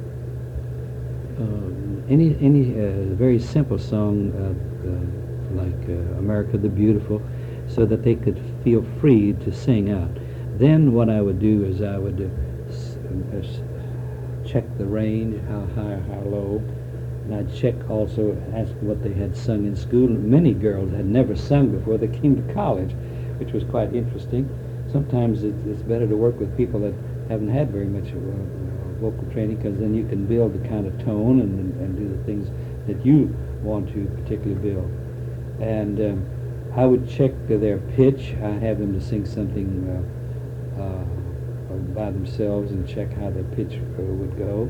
uh, any any uh, very simple song uh, uh, like uh, America the Beautiful, so that they could feel free to sing out. Then what I would do is I would uh, s- uh, s- check the range, how high, how low, and I'd check also, ask what they had sung in school. Many girls had never sung before they came to college, which was quite interesting. Sometimes it's, it's better to work with people that haven't had very much uh, vocal training, because then you can build the kind of tone and, and do the things that you want to particularly build. And um, I would check uh, their pitch. I have them to sing something uh, uh, by themselves and check how their pitch uh, would go.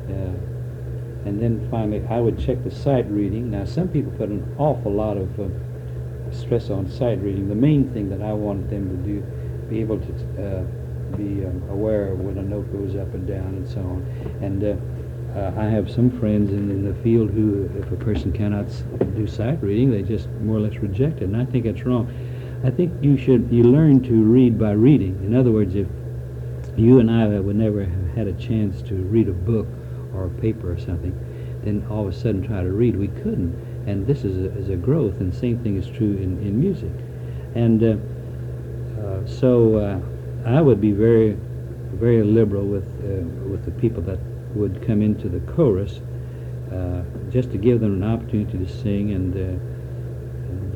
Uh, and then finally, I would check the sight reading. Now, some people put an awful lot of uh, stress on sight reading. The main thing that I wanted them to do, be able to uh, be um, aware of when a note goes up and down and so on. And uh, Uh, I have some friends in, in the field who, if a person cannot s- do sight reading, they just more or less reject it, and I think that's wrong. I think you should, you learn to read by reading. In other words, if you and I would never have had a chance to read a book or a paper or something, then all of a sudden try to read, we couldn't. And this is a, is a growth, and the same thing is true in, in music. And uh, uh, so uh, I would be very, very liberal with, uh, with the people that would come into the chorus, uh, just to give them an opportunity to sing and, uh, and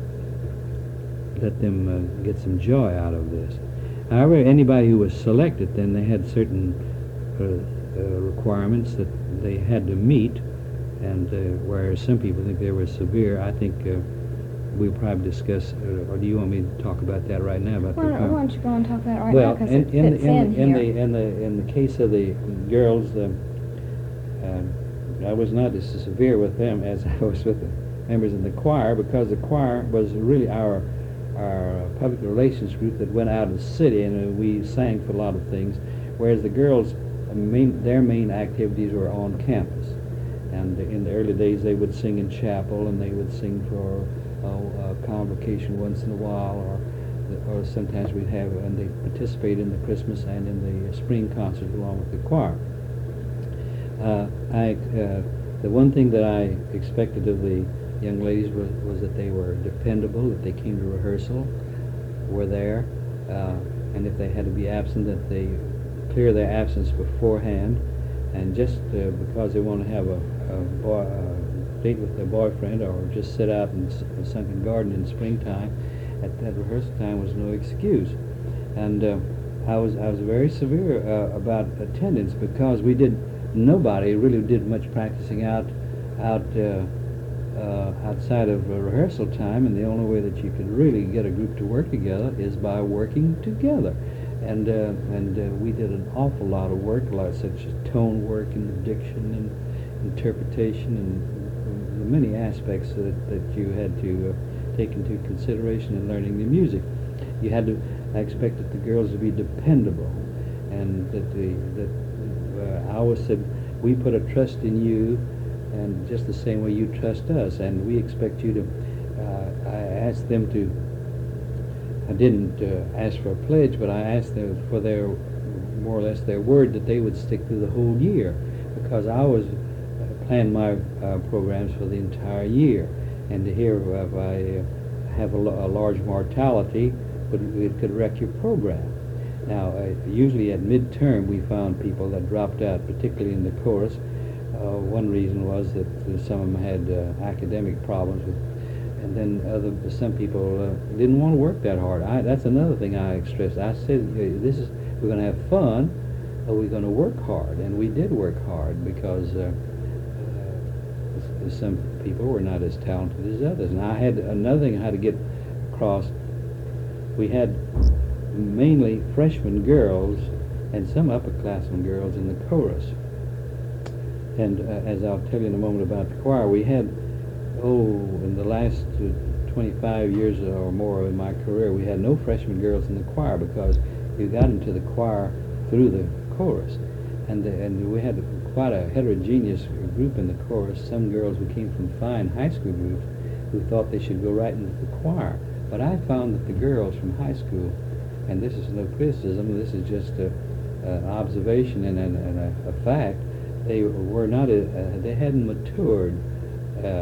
uh, let them uh, get some joy out of this. However, anybody who was selected, then they had certain uh, uh, requirements that they had to meet, and uh, whereas some people think they were severe, I think uh, we'll probably discuss, uh, or do you want me to talk about that right now? About Why the don't, why don't you go and talk about it right well, now, because in, it in, fits in, in, the, in here. the in the in the case of the girls, um, um, I was not as severe with them as I was with the members in the choir, because the choir was really our our public relations group that went out in the city, and uh, we sang for a lot of things, whereas the girls, uh, main, their main activities were on campus. And in the early days, they would sing in chapel, and they would sing for uh, a convocation once in a while, or the, or sometimes we'd have, and they participate in the Christmas and in the spring concert along with the choir. Uh, I, uh, the one thing that I expected of the young ladies was, was that they were dependable, that they came to rehearsal, were there, uh, and if they had to be absent, that they clear their absence beforehand, and just uh, because they want to have a, a, boy, a date with their boyfriend or just sit out in a sunken garden in springtime, at that rehearsal time was no excuse. And uh, I was I was very severe uh, about attendance because we did nobody really did much practicing out out uh, uh, outside of uh, rehearsal time, and the only way that you could really get a group to work together is by working together. And uh, and uh, we did an awful lot of work, like such as tone work and diction and interpretation and the many aspects that, that you had to uh, take into consideration in learning the music. You had to I expected the girls to be dependable, and that the that uh, I always said we put a trust in you, and just the same way you trust us, and we expect you to. Uh, I asked them to. I didn't uh, ask for a pledge, but I asked them for their, more or less their word that they would stick through the whole year, because I was uh, planned my uh, programs for the entire year, and to hear if I uh, have a, a large mortality, but it could wreck your program. Now, uh, usually at midterm we found people that dropped out, particularly in the chorus. Uh, one reason was that uh, some of them had uh, academic problems with. And then other, some people uh, didn't want to work that hard. I, that's another thing I stressed. I said, "This is we're going to have fun, but we're going to work hard," and we did work hard because uh, uh, some people were not as talented as others. And I had another thing I had to get across. We had mainly freshman girls and some upperclassmen girls in the chorus. And uh, as I'll tell you in a moment about the choir, we had. Oh, in the last uh, twenty-five years or more in my career, we had no freshman girls in the choir because you got into the choir through the chorus. And, the, and we had quite a heterogeneous group in the chorus. Some girls who came from fine high school groups who thought they should go right into the choir. But I found that the girls from high school, and this is no criticism, this is just an observation and, and, and a, a fact, they were not, a, uh, they hadn't matured uh,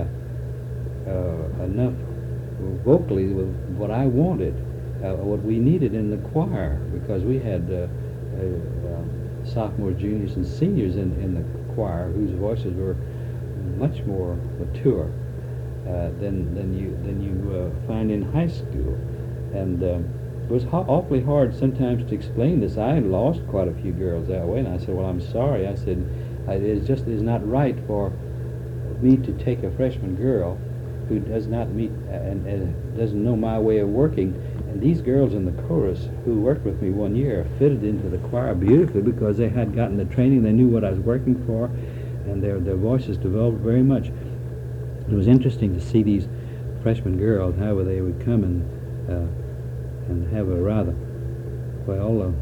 Uh, enough vocally with what I wanted, uh, what we needed in the choir, because we had uh, uh, uh, sophomores, juniors, and seniors in, in the choir whose voices were much more mature uh, than than you than you uh, find in high school, and um, it was ho- awfully hard sometimes to explain this. I had lost quite a few girls that way, and I said, "Well, I'm sorry." I said, "It is just it is not right for me to take a freshman girl who does not meet and, and doesn't know my way of working." And these girls in the chorus who worked with me one year fitted into the choir beautifully because they had gotten the training, they knew what I was working for, and their their voices developed very much. It was interesting to see these freshman girls, however they would come and uh, and have a rather, well, uh,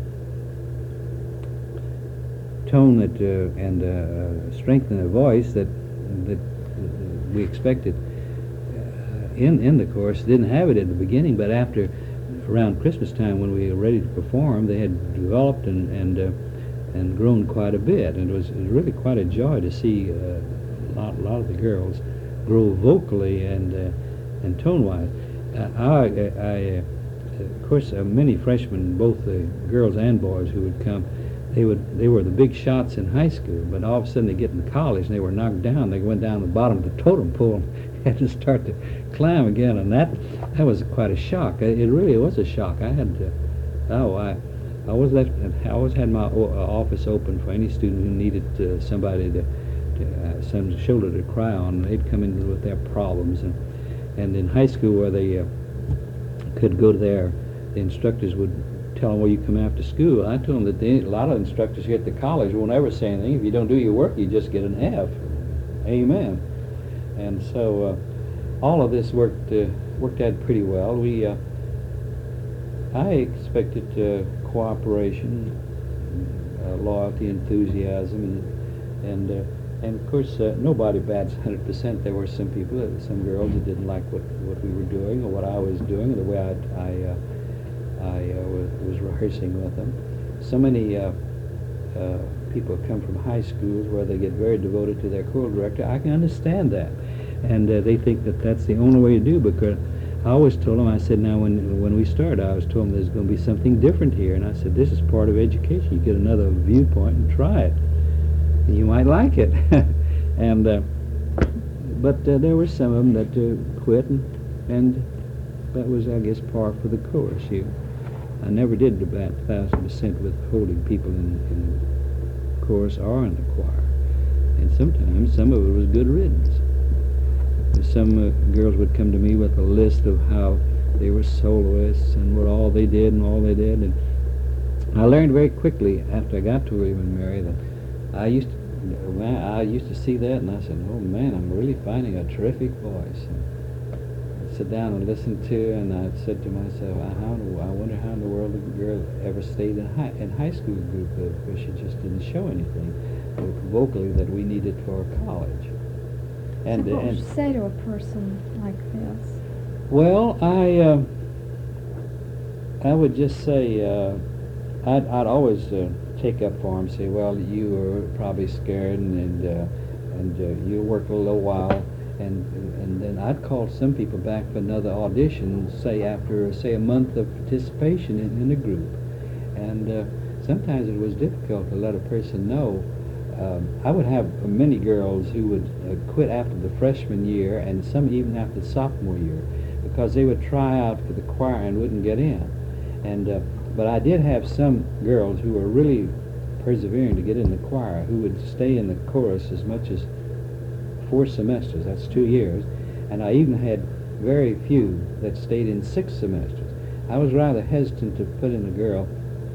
tone that uh, and uh, strength in their voice that that uh, we expected. In, in the chorus, didn't have it at the beginning, but after around Christmas time when we were ready to perform, they had developed and and uh, and grown quite a bit, and it was, it was really quite a joy to see uh, a lot, a lot of the girls grow vocally and uh, and tone-wise. Uh, I, I uh, of course, uh, many freshmen, both the girls and boys who would come, they would they were the big shots in high school, but all of a sudden they get in college and they were knocked down. They went down the bottom of the totem pole and had to start to climb again, and that that was quite a shock. It really was a shock. I had to, oh, I I was left. I always had my o- uh, office open for any student who needed uh, somebody to, to uh, some shoulder to cry on. They'd come in with their problems, and and in high school where they uh, could go to their, the instructors would tell them, "Well, you come after school." I told them that they, a lot of instructors here at the college won't ever say anything. If you don't do your work, you just get an F. Amen. And so uh, all of this worked uh, worked out pretty well. We uh, I expected uh, cooperation, uh, loyalty, enthusiasm, and and uh, and of course uh, nobody bats one hundred percent. There were some people, uh, some girls that didn't like what, what we were doing or what I was doing or the way I I, uh, I uh, was, was rehearsing with them. So many uh, uh, people come from high schools where they get very devoted to their choral director. I can understand that. And uh, they think that that's the only way to do, because I always told them, I said, now when when we started, I was told them there's going to be something different here. And I said, this is part of education. You get another viewpoint and try it. And you might like it. and uh, But uh, there were some of them that uh, quit, and, and that was, I guess, par for the course. You, I never did about a thousand percent with holding people in, in the chorus or in the choir. And sometimes some of it was good riddance. Some uh, girls would come to me with a list of how they were soloists and what all they did and all they did. And I learned very quickly after I got to William and Mary that I used to, man, I used to see that, and I said, oh man, I'm really finding a terrific voice. And I'd sit down and listen to, and I said to myself, I, how do, I wonder how in the world a girl ever stayed in high, in high school group, because she just didn't show anything vocally that we needed for college. And, so what and would you say to a person like this? Well, I uh, I would just say uh, I'd, I'd always uh, take up for him, say, well, you were probably scared, and and, uh, and uh, you worked a little while, and and then I'd call some people back for another audition, say after say a month of participation in, in a group, and uh, sometimes it was difficult to let a person know. Um, I would have many girls who would uh, quit after the freshman year, and some even after the sophomore year, because they would try out for the choir and wouldn't get in. And uh, but I did have some girls who were really persevering to get in the choir, who would stay in the chorus as much as four semesters. That's two years. And I even had very few that stayed in six semesters. I was rather hesitant to put in a girl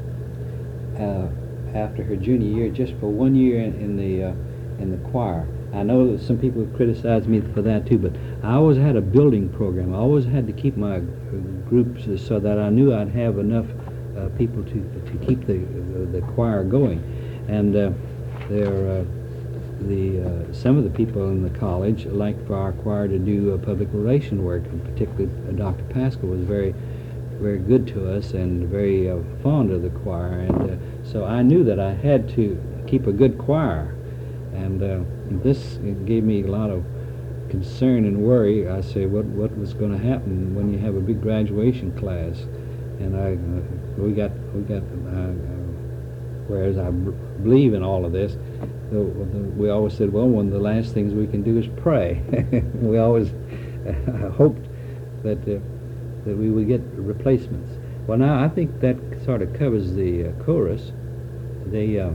Uh, after her junior year, just for one year in, in the uh, in the choir. I know that some people have criticized me for that too, but I always had a building program. I always had to keep my uh, groups so that I knew I'd have enough uh, people to to keep the uh, the choir going. And uh, there, uh, the uh, some of the people in the college liked for our choir to do uh, public relation work, and particularly uh, Doctor Pascal was very very good to us and very uh, fond of the choir, and uh, so I knew that I had to keep a good choir, and uh, this gave me a lot of concern and worry. I say, what what was going to happen when you have a big graduation class? And I uh, we got we got uh, whereas I b- believe in all of this, the, the, we always said, well, one of the last things we can do is pray. We always uh, hoped that. Uh, that we would get replacements. Well, now I think that sort of covers the uh, chorus. They, uh,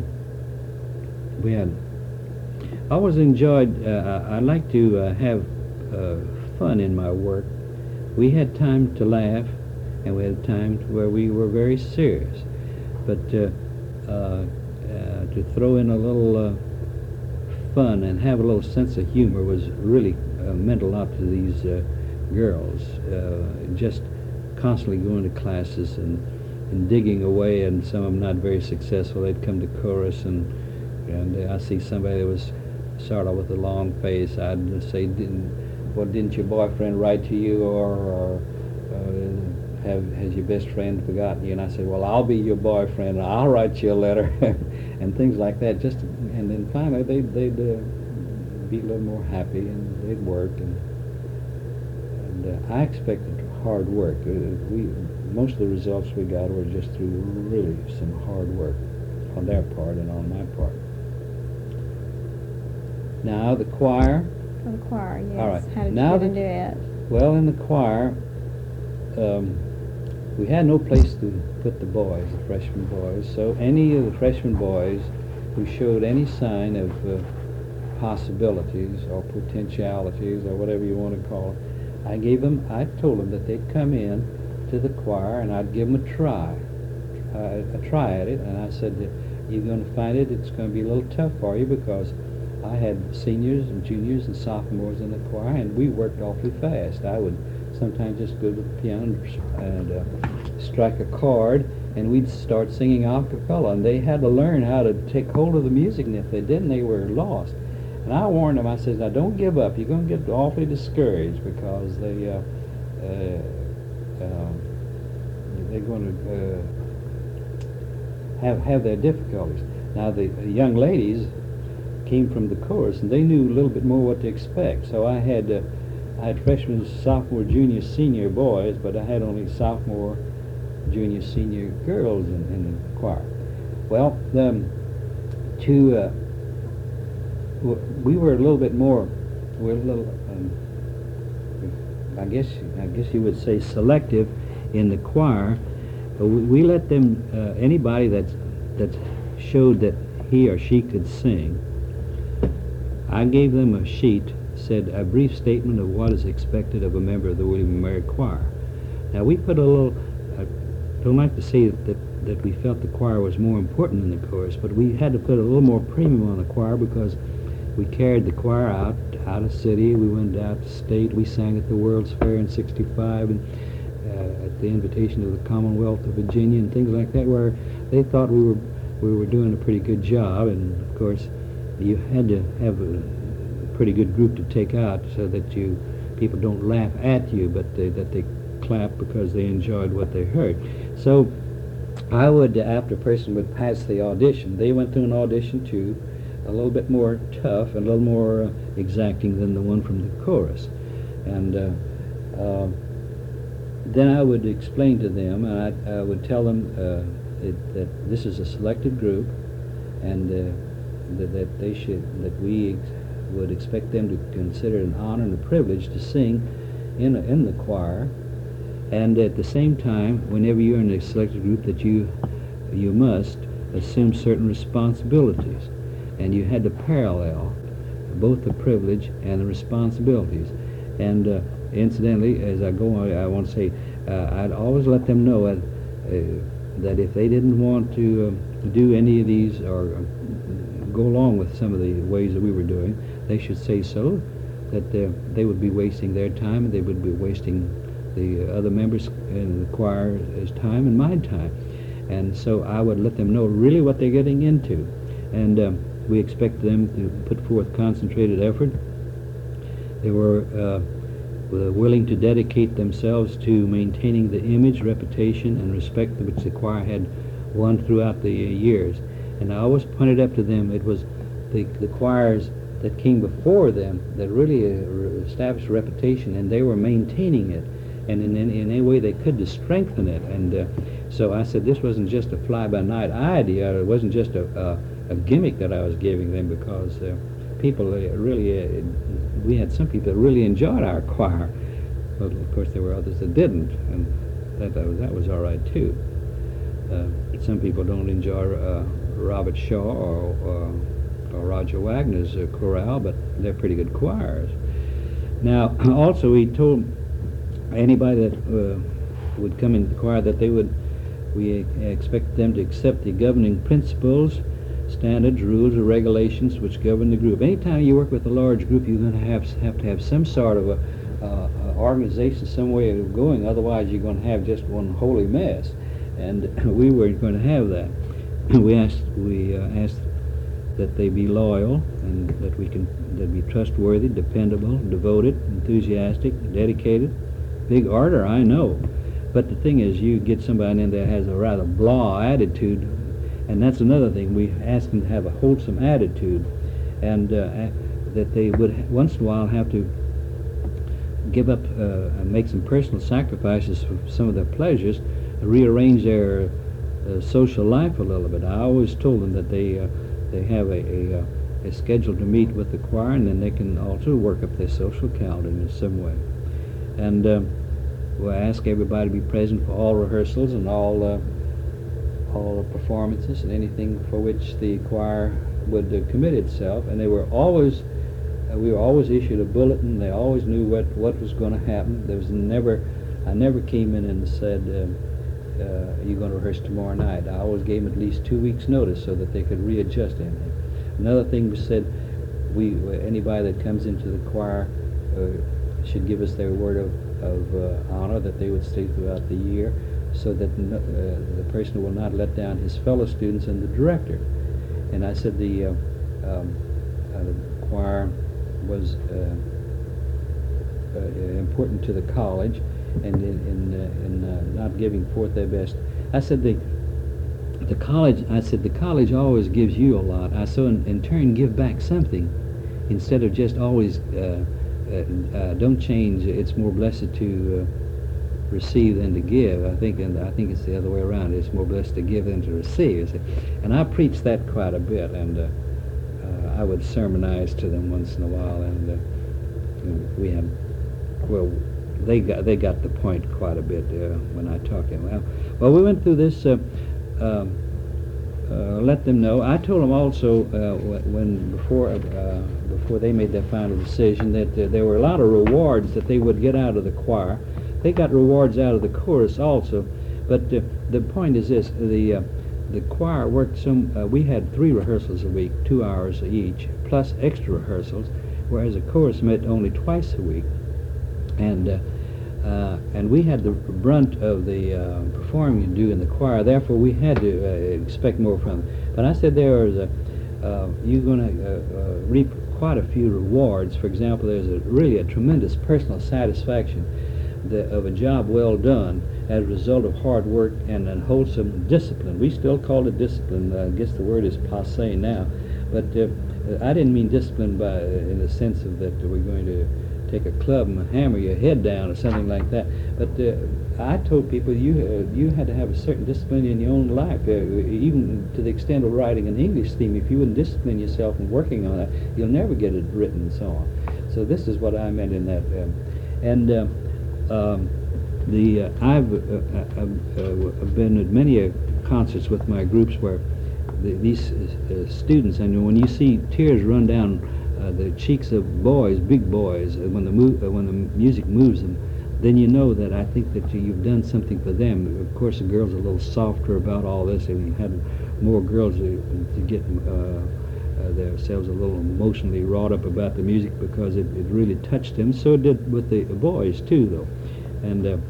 we had, I always enjoyed, uh, I, I like to uh, have uh, fun in my work. We had time to laugh, and we had times where we were very serious. But uh, uh, uh, to throw in a little uh, fun and have a little sense of humor was really uh, meant a lot to these uh, girls, uh, just constantly going to classes and, and digging away, and some of them not very successful. They'd come to chorus, and and uh, I see somebody that was sort of with a long face. I'd say, didn't, well, didn't your boyfriend write to you, or, or uh, have has your best friend forgotten you? And I said, well, I'll be your boyfriend, and I'll write you a letter, and things like that. Just to, and then finally they'd, they'd uh, be a little more happy, and they'd work. And Uh, I expected hard work. Uh, we most of the results we got were just through really some hard work on their part and on my part. Now the choir. For the choir, yes. All right. How did Now you the- get into it? Well, in the choir, um, we had no place to put the boys, the freshman boys. So any of the freshman boys who showed any sign of uh, possibilities or potentialities or whatever you want to call it, I gave them, I told them that they'd come in to the choir, and I'd give them a try, uh, a try at it. And I said, you're going to find it, it's going to be a little tough for you, because I had seniors and juniors and sophomores in the choir, and we worked awfully fast. I would sometimes just go to the piano and uh, strike a chord, and we'd start singing a cappella, and they had to learn how to take hold of the music, and if they didn't, they were lost. And I warned them, I said, now don't give up. You're going to get awfully discouraged, because they, uh, uh, uh, they're going to uh, have have their difficulties. Now the uh, young ladies came from the chorus, and they knew a little bit more what to expect. So I had uh, I had freshmen, sophomore, junior, senior boys, but I had only sophomore, junior, senior girls in, in the choir. Well, um, to uh, w- we were a little bit more, we're a little, um, I guess I guess you would say selective in the choir. Uh, we, we let them uh, anybody that that showed that he or she could sing. I gave them a sheet, said a brief statement of what is expected of a member of the William and Mary Choir. Now we put a little, I don't like to say that, that, that we felt the choir was more important than the chorus, but we had to put a little more premium on the choir because we carried the choir out, out of city, we went out to state, we sang at the World's Fair in sixty-five, and uh, at the invitation of the Commonwealth of Virginia and things like that, where they thought we were, we were doing a pretty good job, and of course you had to have a pretty good group to take out so that you people don't laugh at you, but they, that they clap because they enjoyed what they heard. So I would, after a person would pass the audition, they went through an audition too, a little bit more tough and a little more uh, exacting than the one from the chorus. And uh, uh, then I would explain to them, and I, I would tell them uh, it, that this is a selected group, and uh, that, that they should, that we ex- would expect them to consider it an honor and a privilege to sing in a, in the choir, and at the same time, whenever you're in a selected group, that you you must assume certain responsibilities, and you had to parallel both the privilege and the responsibilities. And uh, incidentally, as I go on, I want to say uh, I'd always let them know that, uh, that if they didn't want to uh, do any of these or uh, go along with some of the ways that we were doing, they should say so, that uh, they would be wasting their time, and they would be wasting the other members in the choir's time and my time. And so I would let them know really what they're getting into. And um, we expect them to put forth concentrated effort. They were, uh, were willing to dedicate themselves to maintaining the image, reputation, and respect which the choir had won throughout the uh, years. And I always pointed up to them, it was the, the choirs that came before them that really uh, established a reputation, and they were maintaining it, and in, in, in any way they could to strengthen it. And uh, so I said this wasn't just a fly-by-night idea, it wasn't just a, a, a gimmick that I was giving them, because uh, people uh, really, uh, we had some people that really enjoyed our choir, but of course there were others that didn't, and that, that, was, that was all right too. Uh, some people don't enjoy uh, Robert Shaw or, or, or Roger Wagner's uh, chorale, but they're pretty good choirs. Now, also we told anybody that uh, would come into the choir that they would, we expect them to accept the governing principles, standards, rules, or regulations which govern the group. Anytime you work with a large group, you're going to have, have to have some sort of a uh, organization, some way of going, otherwise you're going to have just one holy mess. And we weren't going to have that. We asked, we uh, asked that they be loyal, and that we can, that be trustworthy, dependable, devoted, enthusiastic, dedicated. Big order, I know. But the thing is, you get somebody in there that has a rather blah attitude, and that's another thing. We ask them to have a wholesome attitude, and uh, that they would once in a while have to give up uh, and make some personal sacrifices for some of their pleasures, rearrange their uh, social life a little bit. I always told them that they uh, they have a, a, a schedule to meet with the choir, and then they can also work up their social calendar in some way. And um, we'll ask everybody to be present for all rehearsals and all uh, all performances and anything for which the choir would uh, commit itself. And they were always, uh, we were always issued a bulletin. They always knew what, what was going to happen. There was never, I never came in and said, uh, uh, you're going to rehearse tomorrow night. I always gave them at least two weeks' notice so that they could readjust anything. Another thing was said, we anybody that comes into the choir uh, should give us their word of, of uh, honor that they would stay throughout the year, so that no, uh, the person will not let down his fellow students and the director. And I said the, uh, um, uh, the choir was uh, uh, important to the college, and in, in, uh, in uh, not giving forth their best. I said the the college. I said the college always gives you a lot. I so in, in turn give back something, instead of just always uh, uh, uh, don't change. It's more blessed to uh, receive than to give. I think, and I think it's the other way around. It's more blessed to give than to receive. And I preach that quite a bit, and uh, uh, I would sermonize to them once in a while, and uh, we had, well, they got they got the point quite a bit uh, when I talked to them. Well, well, we went through this. Uh, um, uh, let them know. I told them also uh, when before uh, before they made their final decision that uh, there were a lot of rewards that they would get out of the choir. They got rewards out of the chorus also, but uh, the point is this: the uh, the choir worked some. Uh, we had three rehearsals a week, two hours each, plus extra rehearsals, whereas the chorus met only twice a week, and uh, uh, and we had the brunt of the uh, performing to do in the choir. Therefore, we had to uh, expect more from them. But I said there was a uh, you're going to uh, uh, reap quite a few rewards. For example, there's a really a tremendous personal satisfaction The, of a job well done as a result of hard work and, and wholesome discipline. We still call it discipline. Uh, I guess the word is passé now, but uh, I didn't mean discipline by uh, in the sense of that we're going to take a club and hammer your head down or something like that. But uh, I told people you uh, you had to have a certain discipline in your own life, uh, even to the extent of writing an English theme. If you wouldn't discipline yourself and working on that, you'll never get it written and so on. So this is what I meant in that, um, and. Uh, Um, the uh, I've uh, uh, uh, uh, been at many uh, concerts with my groups where the, these uh, students, and when you see tears run down uh, the cheeks of boys, big boys, uh, when the mo- uh, when the music moves them, then you know that I think that you've done something for them. Of course, the girls are a little softer about all this, and you had more girls to, to get uh, uh, themselves a little emotionally wrought up about the music because it, it really touched them. So it did with the boys too, though. And uh,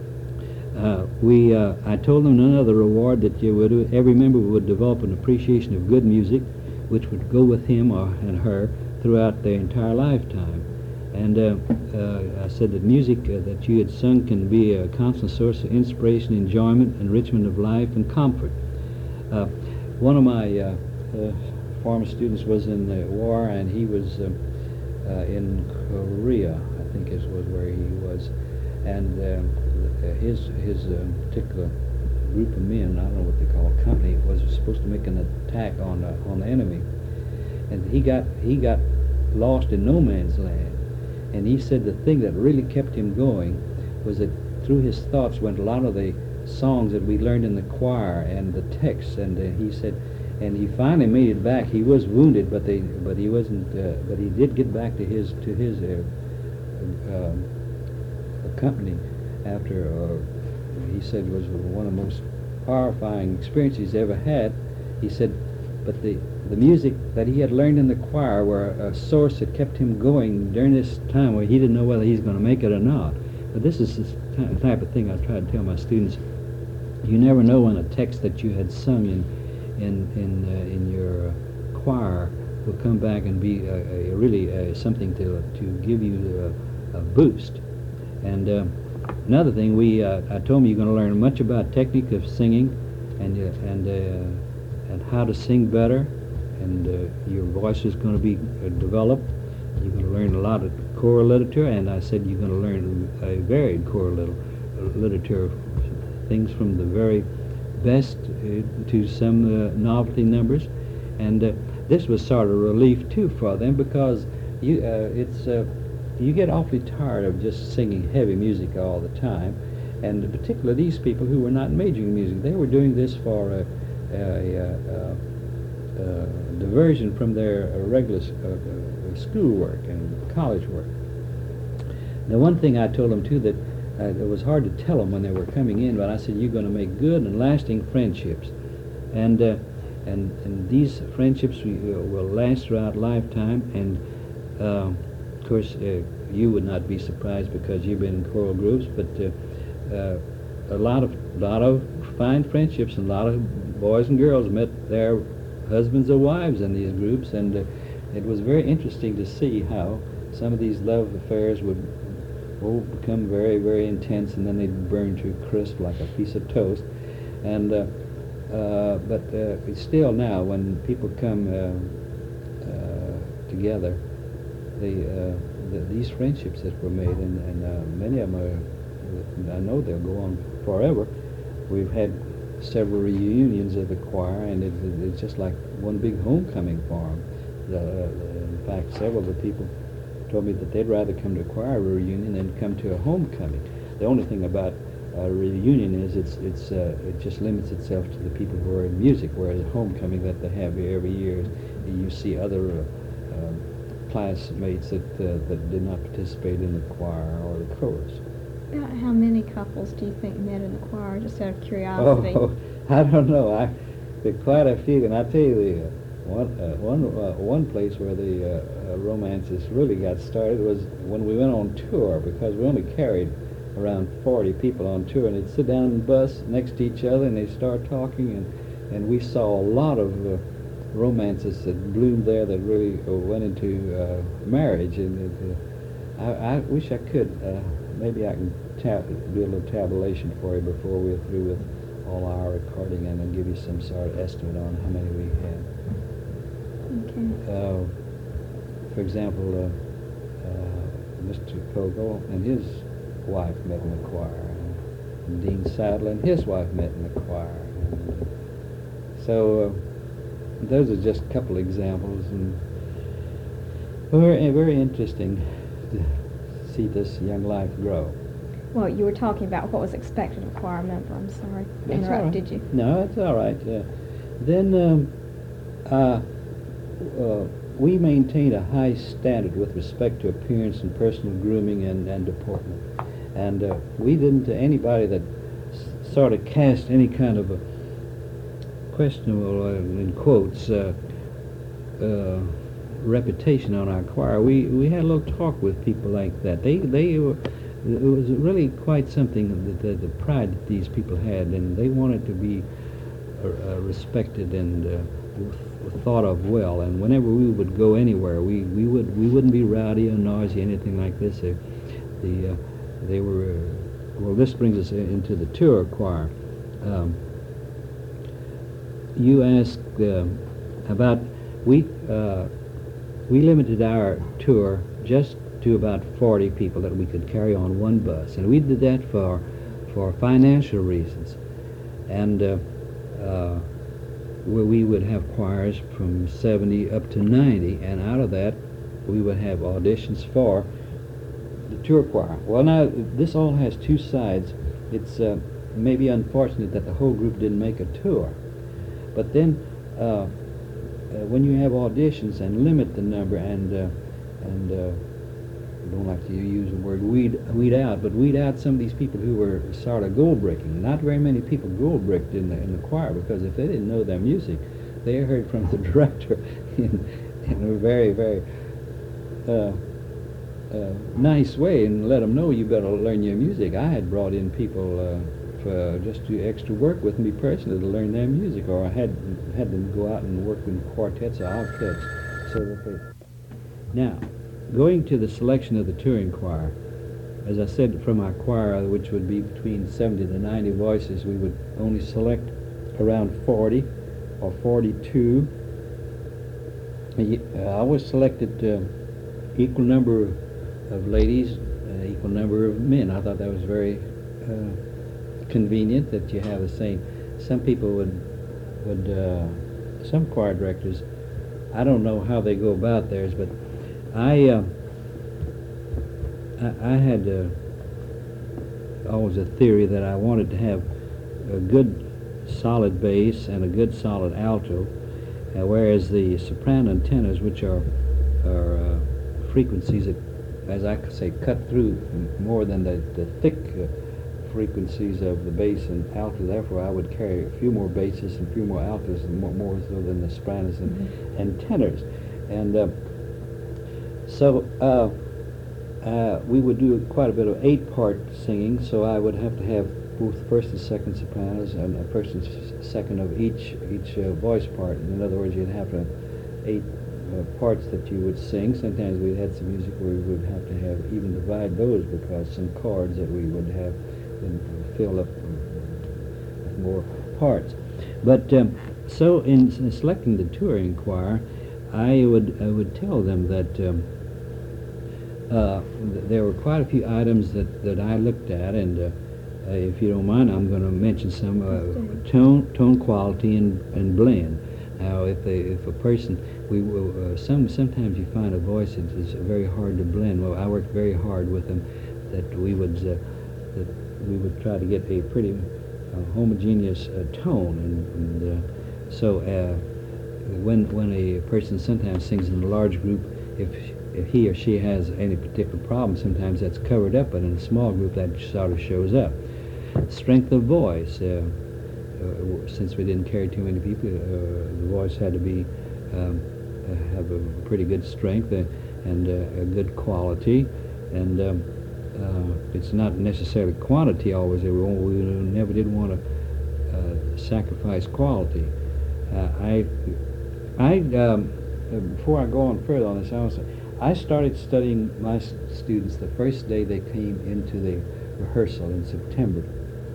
uh, we, uh, I told them another reward that you would, every member would develop an appreciation of good music, which would go with him or and her throughout their entire lifetime. And uh, uh, I said that music uh, that you had sung can be a constant source of inspiration, enjoyment, enrichment of life, and comfort. Uh, one of my uh, uh, former students was in the war, and he was uh, uh, in Korea, I think is was where he was, and uh, his his uh, particular group of men, I don't know what they call a company, was supposed to make an attack on uh, on the enemy, and he got he got lost in no man's land, and he said the thing that really kept him going was that through his thoughts went a lot of the songs that we learned in the choir and the texts, and uh, he said. And he finally made it back. He was wounded, but they, but he wasn't. Uh, but he did get back to his to his uh, uh, company after. Uh, he said it was one of the most horrifying experiences he's ever had. He said, but the the music that he had learned in the choir were a source that kept him going during this time where he didn't know whether he's going to make it or not. But this is the type of thing I try to tell my students. You never know when a text that you had sung in. in in uh, in your uh, choir will come back and be uh, a really uh, something to to give you a, a boost. And uh, another thing, we uh, I told me you're going to learn much about technique of singing, and uh, and uh, and how to sing better, and uh, your voice is going to be uh, developed. You're going to learn a lot of choral literature, and I said you're going to learn a varied choral little, uh, literature, things from the very best uh, to some uh, novelty numbers, and uh, this was sort of relief too for them because you uh, it's uh, you get awfully tired of just singing heavy music all the time, and particularly these people who were not majoring in music, they were doing this for a, a, a, a, a diversion from their regular uh, school work and college work. Now, one thing I told them too that Uh, it was hard to tell them when they were coming in, but I said you're going to make good and lasting friendships, and uh, and and these friendships will, uh, will last throughout lifetime. And uh, of course, uh, you would not be surprised because you've been in choral groups, but uh, uh, a lot of lot of fine friendships, and a lot of boys and girls met their husbands or wives in these groups, and uh, it was very interesting to see how some of these love affairs would oh, become very, very intense, and then they'd burn to a crisp like a piece of toast. And uh, uh, but uh, it's still now, when people come uh, uh, together, they, uh, the, these friendships that were made, and, and uh, many of them are, I know they'll go on forever. We've had several reunions of the choir, and it, it, it's just like one big homecoming for them. The, uh, in fact, several of the people told me that they'd rather come to a choir reunion than come to a homecoming. The only thing about a reunion is it's it's uh, it just limits itself to the people who are in music, whereas a homecoming that they have every year, you see other uh, uh, classmates that uh, that did not participate in the choir or the chorus. About how many couples do you think met in the choir, just out of curiosity? Oh, I don't know. I there are quite a few, and I tell you the uh, one uh, one uh, one place where the uh, uh, romances really got started was when we went on tour, because we only carried around forty people on tour, and they'd sit down in the bus next to each other and they'd start talking, and, and we saw a lot of uh, romances that bloomed there that really uh, went into uh, marriage. And it, uh, I, I wish I could, uh, maybe I can tab- do a little tabulation for you before we're through with all our recording, and then give you some sort of estimate on how many we had. Okay. Uh, for example, uh, uh, Mister Kogo and his wife met in the choir, and Dean Sadler and his wife met in the choir. And so uh, those are just a couple examples, and very, very interesting to see this young life grow. Well, you were talking about what was expected of a choir member. I'm sorry, I That's all interrupted right. you. No, it's all right. Uh, then um, uh, uh, we maintained a high standard with respect to appearance and personal grooming and, and deportment. And uh, we didn't, uh, anybody that s- sort of cast any kind of a questionable, uh, in quotes, uh, uh, reputation on our choir, we, we had a little talk with people like that. They, they were, it was really quite something, that the, the pride that these people had, and they wanted to be uh, uh, respected and uh, thought of well. And whenever we would go anywhere, we, we would we wouldn't be rowdy or noisy, anything like this. Uh, the uh, they were uh, well. This brings us into the tour choir. Um, you asked uh, about we uh, we limited our tour just to about forty people that we could carry on one bus, and we did that for for financial reasons, and uh, uh, where we would have choirs from seventy up to ninety, and out of that we would have auditions for the tour choir. Well, now this all has two sides. It's uh, maybe unfortunate that the whole group didn't make a tour, but then uh, uh, when you have auditions and limit the number and uh, and uh, I don't like to use the word weed weed out, but weed out some of these people who were sort of gold bricking. Not very many people gold bricked in the in the choir, because if they didn't know their music, they heard from the director in, in a very very uh, uh, nice way and let them know you better learn your music. I had brought in people uh, for just do extra work with me personally to learn their music, or I had had them go out and work in quartets or octets, so that they now. Going to the selection of the touring choir, as I said, from our choir, which would be between seventy to ninety voices, we would only select around forty or forty-two. Uh, I always selected uh, equal number of, of ladies, uh, equal number of men. I thought that was very uh, convenient that you have the same. Some people would, would uh, some choir directors, I don't know how they go about theirs, but I, uh, I I had uh, always a theory that I wanted to have a good solid bass and a good solid alto, uh, whereas the soprano and tenors, which are are uh, frequencies that, as I could say, cut through more than the, the thick uh, frequencies of the bass and alto. Therefore, I would carry a few more basses and a few more altos, and more, more so than the sopranos and, mm-hmm. and tenors, and. Uh, So uh, uh, we would do quite a bit of eight-part singing, so I would have to have both first and second sopranos and a first and s- second of each each uh, voice part. In other words, you'd have to eight uh, parts that you would sing. Sometimes we had some music where we would have to have even divide those because some chords that we would have would fill up with more parts. But um, so in, in selecting the touring choir, I would I would tell them that um, uh, th- there were quite a few items that, that I looked at, and uh, uh, if you don't mind, I'm going to mention some uh, tone tone quality and, and blend. Now, if a, if a person, we will, uh, some sometimes you find a voice that is very hard to blend. Well, I worked very hard with them, that we would uh, that we would try to get a pretty uh, homogeneous uh, tone, and, and uh, so uh, when when a person sometimes sings in a large group, if if he or she has any particular problem, sometimes that's covered up, but in a small group that sort of shows up. Strength of voice. Uh, Uh, since we didn't carry too many people, uh, the voice had to be um, uh, have a pretty good strength uh, and uh, a good quality, and um, uh, it's not necessarily quantity always. We, we never did want to uh, sacrifice quality. Uh, I, I um, uh, before I go on further on this, I want to say I started studying my s- students the first day they came into the rehearsal in September.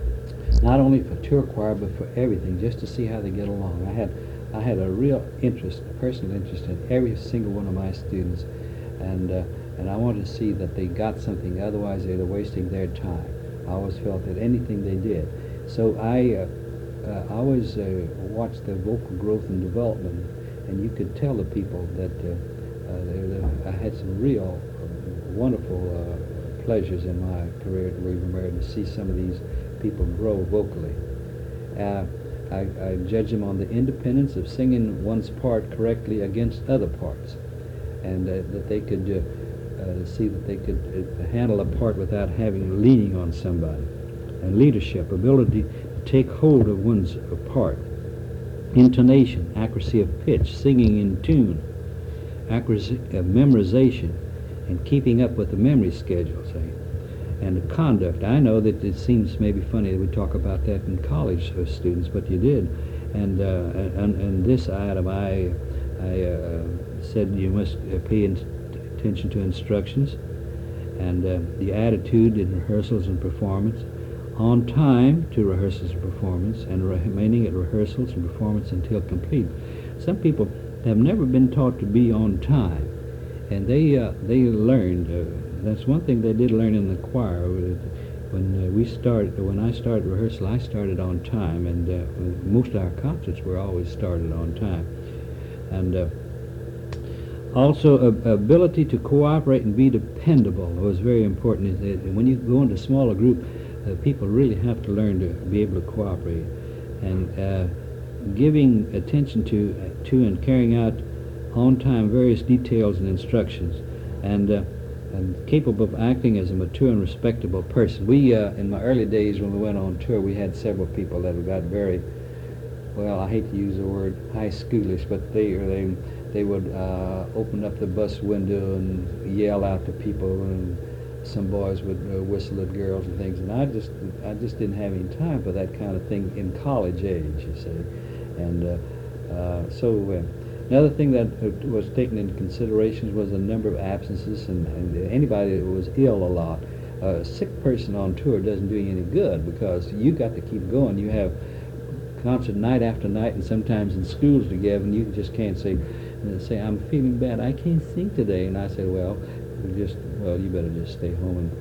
Not only for tour choir, but for everything, just to see how they get along. I had, I had a real interest, a personal interest in every single one of my students, and uh, and I wanted to see that they got something. Otherwise, they were wasting their time. I always felt that anything they did. So I, uh, uh, I always uh, watched their vocal growth and development, and you could tell the people that uh, uh, they, they, I had some real uh, wonderful uh, pleasures in my career at William and Mary to see some of these people grow vocally. Uh, I, I judge them on the independence of singing one's part correctly against other parts, and uh, that they could uh, uh, see that they could uh, handle a part without having leaning on somebody. And leadership, ability to take hold of one's uh, part. Intonation, accuracy of pitch, singing in tune, accuracy of memorization, and keeping up with the memory schedule, say. And the conduct. I know that it seems maybe funny that we talk about that in college uh, students, but you did. And uh, and, and this item, I I uh, said you must uh, pay in attention to instructions, and uh, the attitude in rehearsals and performance, on time to rehearsals and performance, and remaining at rehearsals and performance until complete. Some people have never been taught to be on time, and they uh, they learned. Uh, That's one thing they did learn in the choir. When uh, we started, when I started rehearsal, I started on time, and uh, most of our concerts were always started on time. And uh, also, uh, ability to cooperate and be dependable was very important. When you go into a smaller group, uh, people really have to learn to be able to cooperate, and uh, giving attention to to and carrying out on time various details and instructions, and. Uh, and capable of acting as a mature and respectable person. We, uh, in my early days when we went on tour, we had several people that got very, well, I hate to use the word high schoolish, but they they they would uh, open up the bus window and yell out to people, and some boys would uh, whistle at girls and things. And I just I just didn't have any time for that kind of thing in college age, you see. And uh, uh, so. Uh, Another thing that uh, was taken into consideration was the number of absences, and, and anybody that was ill a lot. Uh, a sick person on tour doesn't do you any good, because you got to keep going. You have concert night after night, and sometimes in schools together, and you just can't say, uh, say I'm feeling bad, I can't sing today. And I say, well, you just well, you better just stay home. And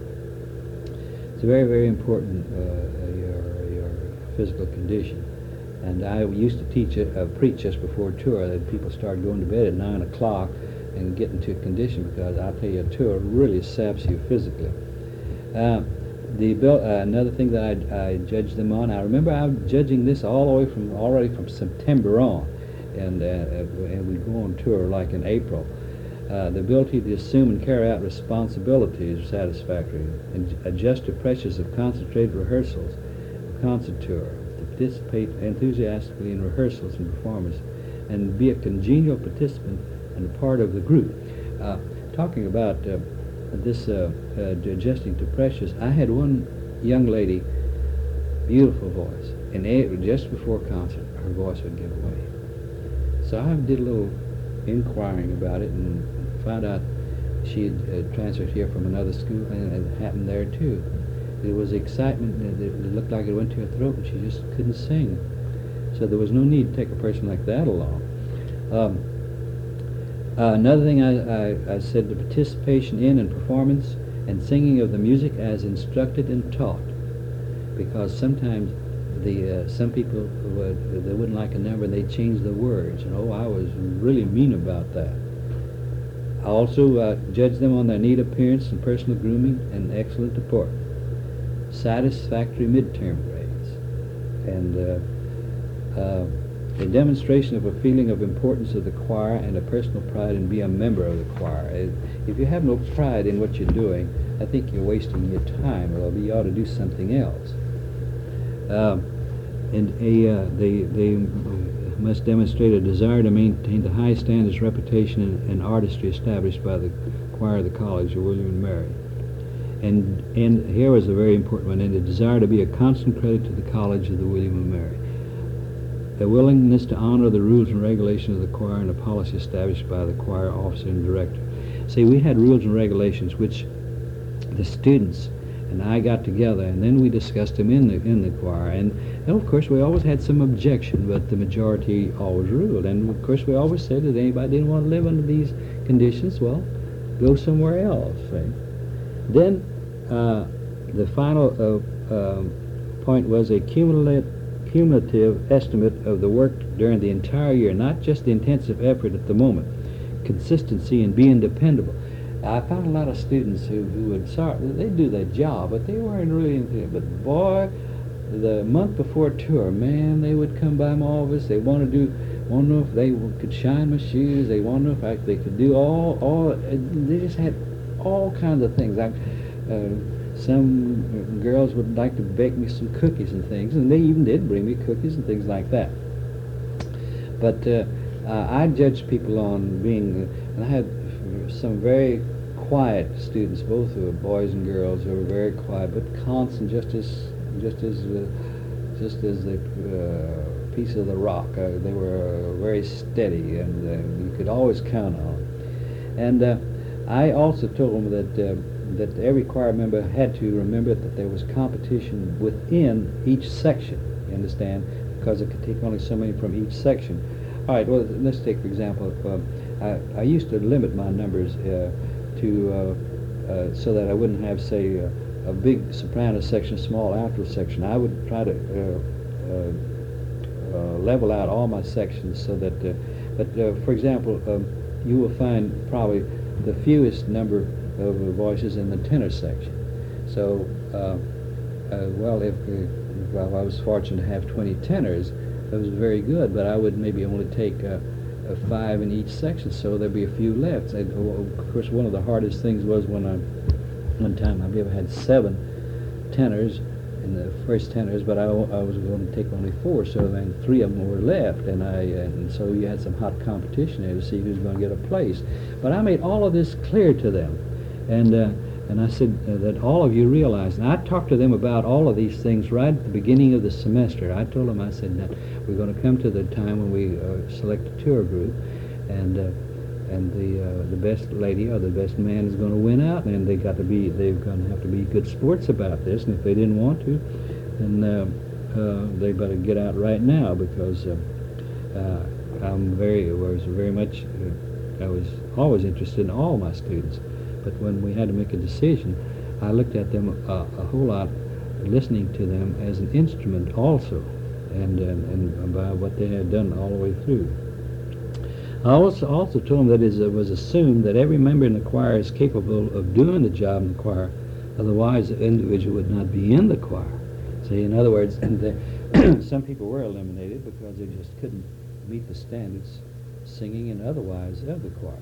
it's very, very important, uh, your your physical condition. And I used to teach, uh, preach just before tour that people start going to bed at nine o'clock and get into a condition, because I'll tell you, a tour really saps you physically. Uh, the uh, another thing that I, I judged them on, I remember I was judging this all the way from already from September on, and uh, and we go on tour like in April. Uh, the ability to assume and carry out responsibilities is satisfactory, and adjust to pressures of concentrated rehearsals, concert tour. Participate enthusiastically in rehearsals and performance, and be a congenial participant and a part of the group. Uh, talking about uh, this uh, uh, adjusting to pressures, I had one young lady, beautiful voice, and just before concert, her voice would give away. So I did a little inquiring about it and found out she had uh, transferred here from another school, and it happened there too. It was excitement. It, it looked like it went to her throat, and she just couldn't sing. So there was no need to take a person like that along. Um, uh, another thing I, I, I said, the participation in and performance and singing of the music as instructed and taught, because sometimes the uh, some people would they wouldn't like a number and they'd change the words, and oh, I was really mean about that. I also uh, judged them on their neat appearance and personal grooming and excellent deportment. Satisfactory midterm grades, and uh, uh, a demonstration of a feeling of importance of the choir and a personal pride in being a member of the choir. It, if you have no pride in what you're doing, I think you're wasting your time, or you ought to do something else. Uh, and a, uh, they, they must demonstrate a desire to maintain the high standards, reputation, and, and artistry established by the choir of the College of William and Mary. And, and here was a very important one, and a desire to be a constant credit to the College of the William and Mary. A willingness to honor the rules and regulations of the choir and the policy established by the choir officer and director. See, we had rules and regulations which the students and I got together, and then we discussed them in the in the choir. And, and of course, we always had some objection, but the majority always ruled. And of course, we always said that anybody didn't want to live under these conditions, well, go somewhere else. Right? Then uh, the final uh, uh, point was a cumulative cumulative estimate of the work during the entire year, not just the intensive effort at the moment, consistency and being dependable. I found a lot of students who, who would start, they'd do their job, but they weren't really into it. But boy, the month before tour, man, they would come by my office. They want to do, want to know if they could shine my shoes. They want to know if I, they could do all, all, they just had all kinds of things. I, uh, some girls would like to bake me some cookies and things, and they even did bring me cookies and things like that. But uh, uh, I judged people on being, and I had some very quiet students, both who were boys and girls, who were very quiet, but constant, just as, just as, uh, just as the uh, piece of the rock. Uh, they were uh, very steady, and uh, you could always count on them. And uh, I also told them that uh, that every choir member had to remember that there was competition within each section. You understand? Because it could take only so many from each section. All right. Well, let's take for example. If, uh, I, I used to limit my numbers uh, to uh, uh, so that I wouldn't have, say, uh, a big soprano section, a small alto section. I would try to uh, uh, uh, level out all my sections so that. Uh, but uh, for example, um, you will find probably the fewest number of uh, voices in the tenor section. So, uh, uh, well, if, uh, if I was fortunate to have twenty tenors, that was very good. But I would maybe only take. Uh, Uh, five in each section, so there'd be a few left. I, of course, one of the hardest things was when I, one time I ever had seven tenors in the first tenors, but I, I was going to take only four, so then three of them were left, and I and so you had some hot competition there to see who's going to get a place. But I made all of this clear to them, and uh, and I said uh, that all of you realize, and I talked to them about all of these things right at the beginning of the semester. I told them, I said, now, we're going to come to the time when we uh, select a tour group, and uh, and the uh, the best lady or the best man is going to win out, and they got to be they're going to have to be good sports about this, and if they didn't want to, then uh, uh, they better get out right now, because uh, uh, I'm very was very much uh, I was always interested in all my students, but when we had to make a decision, I looked at them a, a whole lot, listening to them as an instrument also. And, and, and by what they had done all the way through. I also, also told them that it was assumed that every member in the choir is capable of doing the job in the choir, otherwise the individual would not be in the choir. See, in other words, and the, some people were eliminated because they just couldn't meet the standards singing and otherwise of the choir.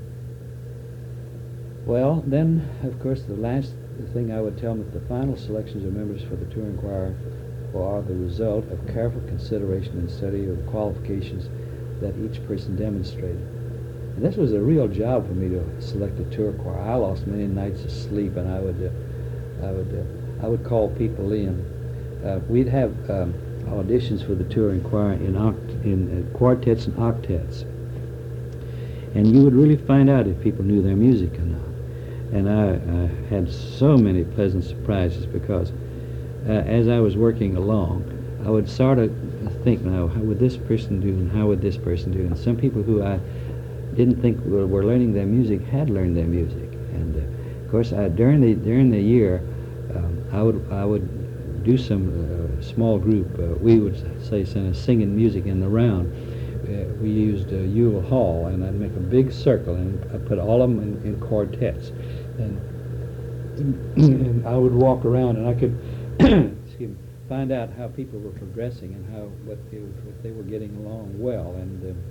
Well, then, of course, the last thing I would tell them, that the final selections of members for the touring choir are the result of careful consideration and study of the qualifications that each person demonstrated. And this was a real job for me to select a tour choir. I lost many nights of sleep, and I would, uh, I would, uh, I would call people in. Uh, we'd have um, auditions for the touring choir in oct in uh, quartets and octets, and you would really find out if people knew their music or not. And I, I had so many pleasant surprises because uh, as I was working along, I would sort of think, now, how would this person do and how would this person do? And some people who I didn't think were, were learning their music had learned their music. And uh, of course, I, during the during the year, um, I would I would do some uh, small group. Uh, we would say some singing music in the round. Uh, we used uh, Ewell Hall, and I'd make a big circle, and I put all of them in, in quartets, and, and I would walk around, and I could excuse me, find out how people were progressing and how what they, if they were getting along well. And uh,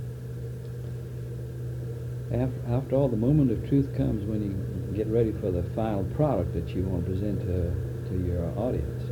after, after all, the moment of truth comes when you get ready for the final product that you want to present to to your audience.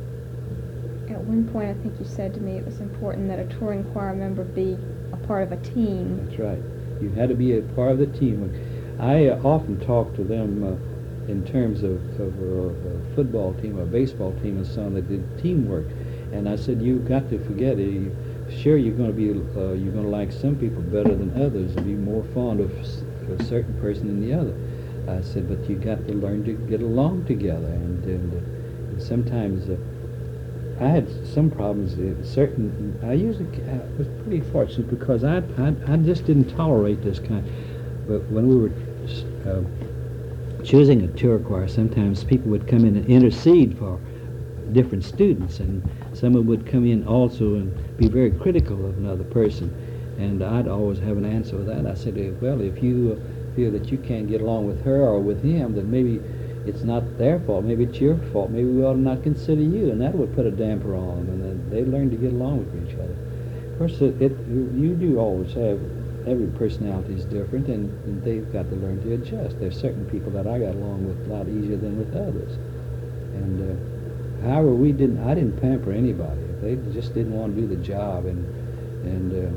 At one point, I think you said to me it was important that a touring choir member be a part of a team. That's right. You had to be a part of the team. I uh, often talk to them uh, in terms of, of a, a football team, a baseball team, and so on that did teamwork. And I said, you've got to forget it. You, sure, you're going to be, uh, you're going to like some people better than others, and be more fond of s- a certain person than the other. I said, but you got to learn to get along together, and, and, uh, and sometimes. Uh, I had some problems. Uh, certain, I usually I was pretty fortunate because I, I I just didn't tolerate this kind. But when we were uh, choosing a tour choir, sometimes people would come in and intercede for different students, and someone would come in also and be very critical of another person. And I'd always have an answer for that. I said, uh, well, if you uh, feel that you can't get along with her or with him, then maybe it's not their fault. Maybe it's your fault. Maybe we ought to not consider you, and that would put a damper on them, and then they learn to get along with each other. Of course, it, it you do always have, every personality is different, and, and they've got to learn to adjust. There's certain people that I got along with a lot easier than with others. And uh, however, we didn't. I didn't pamper anybody. If they just didn't want to do the job, and and uh,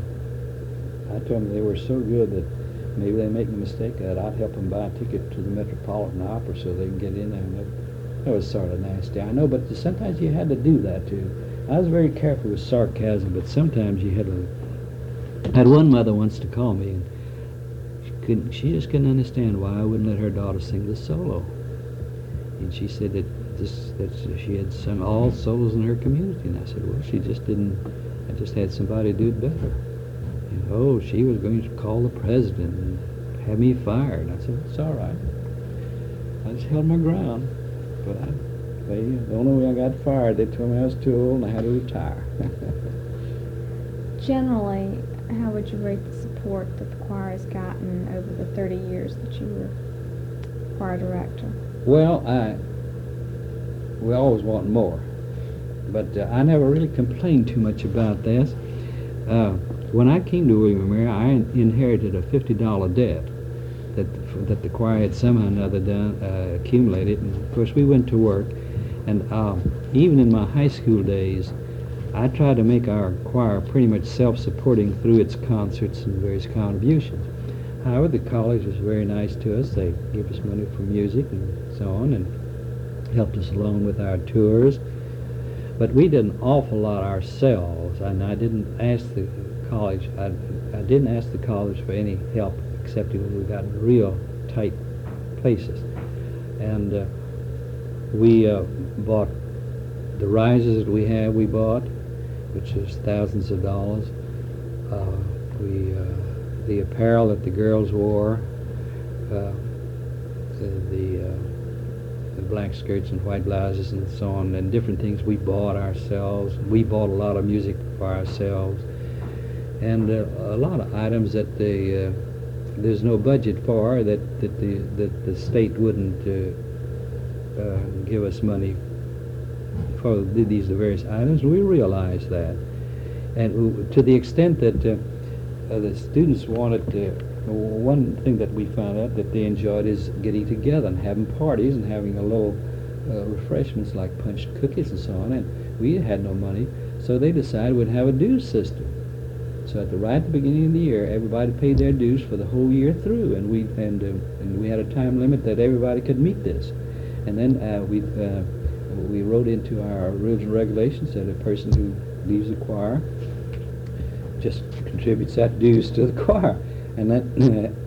I told them they were so good that maybe they make a mistake that I'd help them buy a ticket to the Metropolitan Opera so they can get in there. And that, that was sort of nasty, I know, but sometimes you had to do that too. I was very careful with sarcasm, but sometimes you had to. I had one mother once to call me, and she couldn't. She just couldn't understand why I wouldn't let her daughter sing the solo. And she said that this that she had sung all solos in her community, and I said, well, she just didn't. I just had somebody do it better. Oh, she was going to call the president and have me fired. I said, it's all right. I just held my ground. But I, they, the only way I got fired, they told me I was too old and I had to retire. Generally, how would you rate the support that the choir has gotten over the thirty years that you were choir director? Well, I, we always want more. But uh, I never really complained too much about this. Uh, When I came to William and Mary, I inherited a fifty dollar debt that that the choir had somehow or another done, uh, accumulated. And of course, we went to work, and uh, even in my high school days, I tried to make our choir pretty much self-supporting through its concerts and various contributions. However, the college was very nice to us. They gave us money for music and so on, and helped us along with our tours. But we did an awful lot ourselves, and I didn't ask the college. I, I didn't ask the college for any help except when we got in real tight places. And uh, we uh, bought the risers that we have. We bought, which is thousands of dollars. Uh, we uh, the apparel that the girls wore, uh, the the, uh, the black skirts and white blouses and so on, and different things we bought ourselves. We bought a lot of music for ourselves. And uh, a lot of items that the, uh, there's no budget for, that, that, the, that the state wouldn't uh, uh, give us money for these various items. We realized that. And to the extent that uh, uh, the students wanted to, one thing that we found out that they enjoyed is getting together and having parties and having a little uh, refreshments like punched cookies and so on. And we had no money, so they decided we'd have a dues system. So at the right at the beginning of the year, everybody paid their dues for the whole year through, and we and uh, and we had a time limit that everybody could meet this. And then uh, we uh, we wrote into our rules and regulations that a person who leaves the choir just contributes that dues to the choir, and that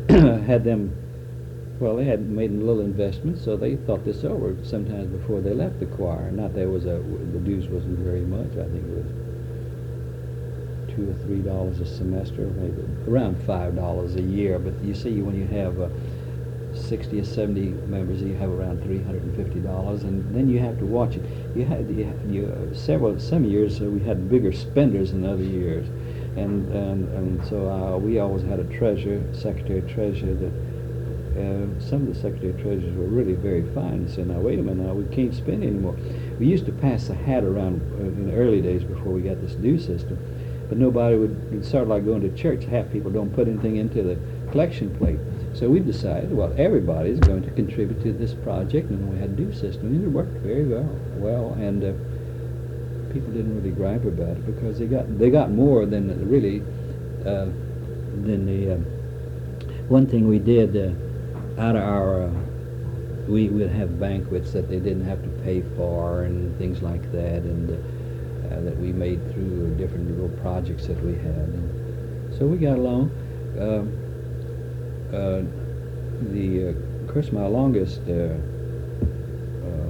had them, well, they had made a little investment, so they thought this over sometimes before they left the choir. Not there was a, the dues wasn't very much. I think it was two or three dollars a semester, maybe around five dollars a year. But you see, when you have uh, sixty or seventy members, you have around three hundred and fifty dollars, and then you have to watch it. You had you, had- you uh, several some years uh, we had bigger spenders than other years, and and, and so uh, we always had a treasurer, secretary treasurer that. Uh, some of the secretary treasurers were really very fine and said, now wait a minute, now we can't spend anymore. We used to pass the hat around uh, in the early days before we got this due system, but nobody would, it's sort of like going to church. Half people don't put anything into the collection plate. So we decided, well, everybody's going to contribute to this project, and we had a due system, and it worked very well. Well, and uh, people didn't really gripe about it because they got they got more than really uh, than the uh, one thing we did. Uh, Out of our, uh, we would have banquets that they didn't have to pay for and things like that, and uh, uh, that we made through different little projects that we had. And so we got along. Uh, uh, the, uh, of course, my longest uh, uh,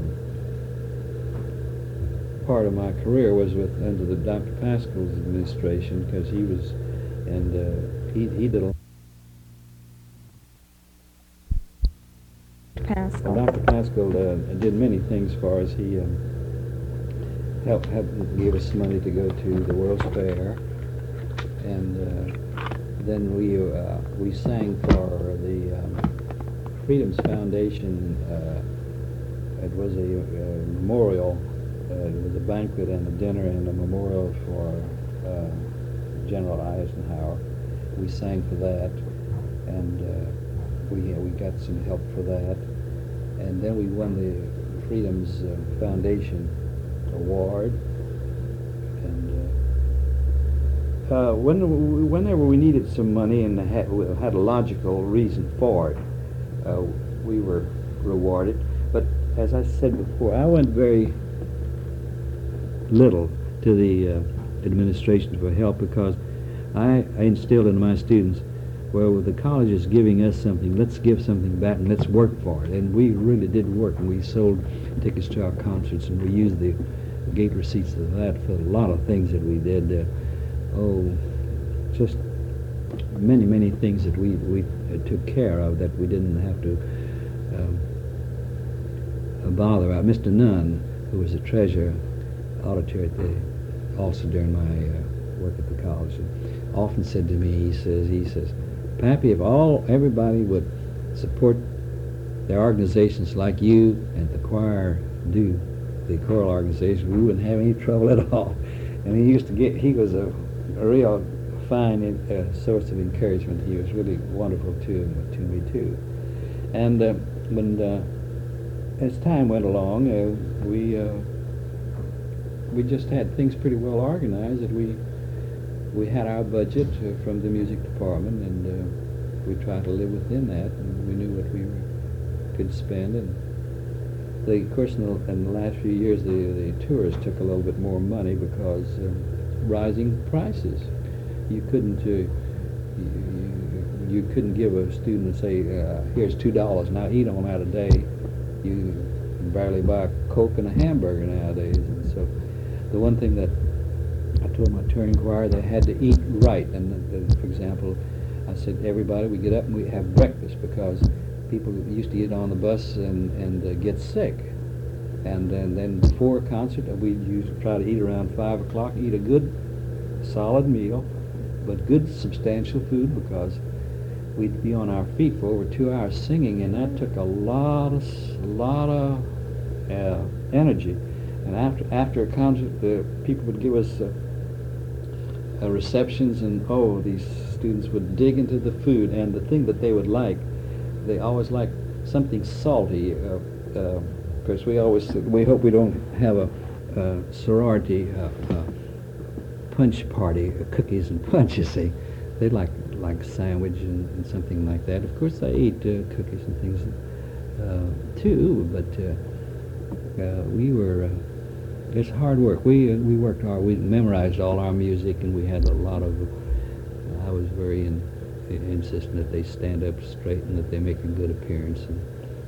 part of my career was with under the Doctor Pascal's administration, because he was, and uh, he he did a Pascal. Well, Doctor Pascal uh, did many things for us. He um, helped, helped give us money to go to the World's Fair, and uh, then we uh, we sang for the um, Freedom's Foundation. Uh, it was a uh, memorial. Uh, it was a banquet and a dinner and a memorial for uh, General Eisenhower. We sang for that, and uh, we uh, we got some help for that. And then we won the Freedom's uh, Foundation Award. And uh, uh, when, whenever we needed some money and had, had a logical reason for it, uh, we were rewarded. But as I said before, I went very little to the uh, administration for help, because I, I instilled in my students, well, the college is giving us something, let's give something back and let's work for it. And we really did work, and we sold tickets to our concerts, and we used the gate receipts of that for a lot of things that we did. Uh, oh, just many, many things that we, we uh, took care of that we didn't have to um, uh, bother about. Mister Nunn, who was the treasurer, auditor at the, also during my uh, work at the college, often said to me, he says, he says, Pappy, if all everybody would support their organizations like you and the choir do, the choral organization, we wouldn't have any trouble at all. And he used to get, he was a, a real fine uh, source of encouragement. He was really wonderful to, to me too. And uh, when, uh, as time went along, uh, we, uh, we just had things pretty well organized. That we We had our budget uh, from the music department, and uh, we tried to live within that, and we knew what we were, could spend. And the, of course, in the, in the last few years, the, the tours took a little bit more money because uh, rising prices. You couldn't uh, you, you couldn't give a student and say, uh, here's two dollars, now eat on that a day. You can barely buy a Coke and a hamburger nowadays. And so the one thing that I told my touring choir, they had to eat right. And uh, for example, I said, everybody, we get up and we have breakfast, because people used to eat on the bus and, and uh, get sick. And, and then before a concert, uh, we used to try to eat around five o'clock, eat a good, solid meal, but good, substantial food, because we'd be on our feet for over two hours singing, and that took a lot of, a lot of uh, energy. And after after a concert, the people would give us uh, uh, receptions, and oh, these students would dig into the food. And the thing that they would like, they always like something salty. Uh, uh, of course, we always we hope we don't have a uh, sorority uh, uh, punch party, uh, cookies and punch. You see, they like like sandwich and, and something like that. Of course, they eat uh, cookies and things uh, too, but uh, uh, we were. Uh, It's hard work. We uh, we worked hard. We memorized all our music, and we had a lot of. Uh, I was very in, i- insisting that they stand up straight and that they make a good appearance, and,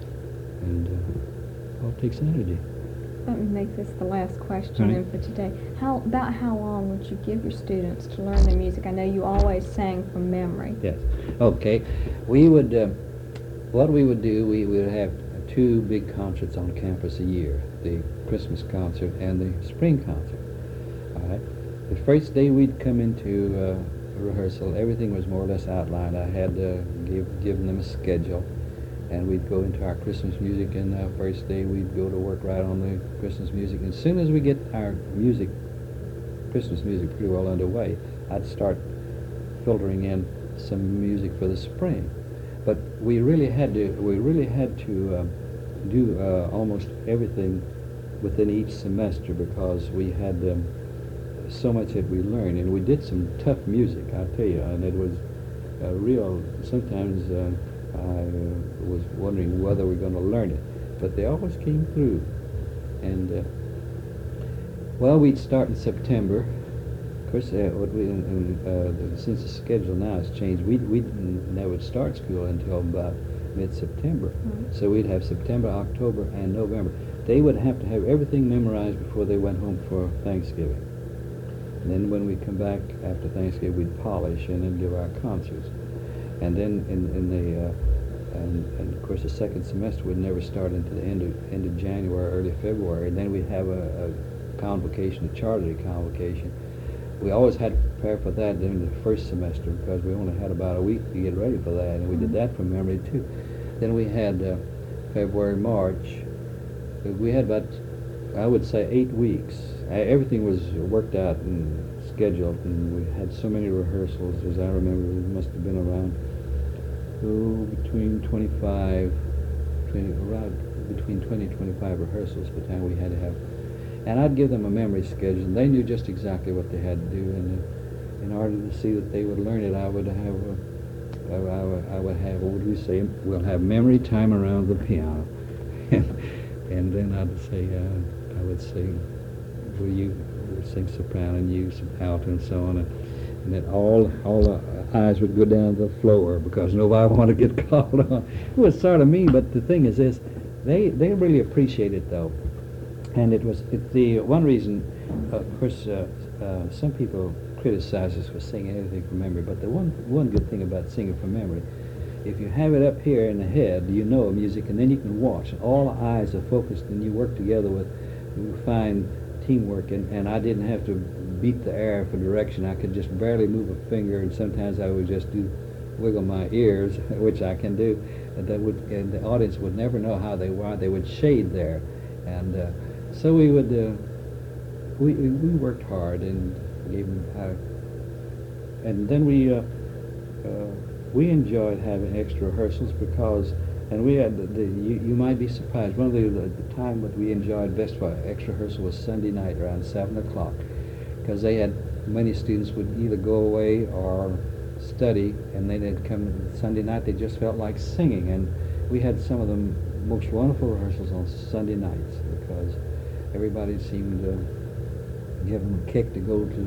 and uh, all takes energy. Let me make this the last question Honey? then for today. How about how long would you give your students to learn their music? I know you always sang from memory. Yes. Okay. We would, uh, what we would do, we would have two big concerts on campus a year, the Christmas concert and the spring concert. All right. The first day we'd come into uh, rehearsal, everything was more or less outlined. I had uh, give, given them a schedule, and we'd go into our Christmas music, and the uh, first day we'd go to work right on the Christmas music. And as soon as we get our music, Christmas music pretty well underway, I'd start filtering in some music for the spring. But we really had to, we really had to uh, do uh, almost everything within each semester, because we had um, so much that we learned, and we did some tough music, I'll tell you, and it was uh, real, sometimes uh, I uh, was wondering whether we were going to learn it, but they always came through. And uh, well, we'd start in September. Of course, uh, what we, and, uh, since the schedule now has changed, we we never would start school until about mid-September. Mhm. So we'd have September, October, and November. They would have to have everything memorized before they went home for Thanksgiving. And then when we come back after Thanksgiving, we'd polish and then give our concerts. And then in, in the, uh, and, and of course the second semester would never start until the end of, end of January, early February. And then we'd have a, a convocation, a charter convocation. We always had to prepare for that during the first semester, because we only had about a week to get ready for that, and we did that from memory too. Then we had uh, February, March. We had about, I would say, eight weeks. Uh, everything was worked out and scheduled, and we had so many rehearsals. As I remember, it must have been around, oh, between twenty-five, twenty, around between twenty and twenty-five rehearsals by the time we had to have. And I'd give them a memory schedule, and they knew just exactly what they had to do. And uh, in order to see that they would learn it, I would have, uh, I, I, would, I would have, what would we say? We'll have memory time around the piano, and, and then I'd say, uh, I would say, will you would sing soprano and you some alto and so on, and, and then all all the eyes would go down to the floor because nobody wanted to get called on. It was sort of mean, but the thing is this, they they really appreciate it though. And it was it, the one reason, uh, of course, uh, uh, some people criticize us for singing anything from memory, but the one one good thing about singing from memory, if you have it up here in the head, you know music, and then you can watch. All the eyes are focused, and you work together with fine teamwork. And, and I didn't have to beat the air for direction. I could just barely move a finger, and sometimes I would just do wiggle my ears, which I can do. And that would, and the audience would never know how they were. They would shade there, and. Uh, So we would, uh, we, we worked hard and gave them, uh, and then we, uh, uh, we enjoyed having extra rehearsals because, and we had, the, the you, you might be surprised, one of the, the, the time that we enjoyed best for extra rehearsal was Sunday night around seven o'clock, because they had, many students would either go away or study, and then they'd come Sunday night, they just felt like singing, and we had some of the most wonderful rehearsals on Sunday nights, because everybody seemed to give them a kick to go to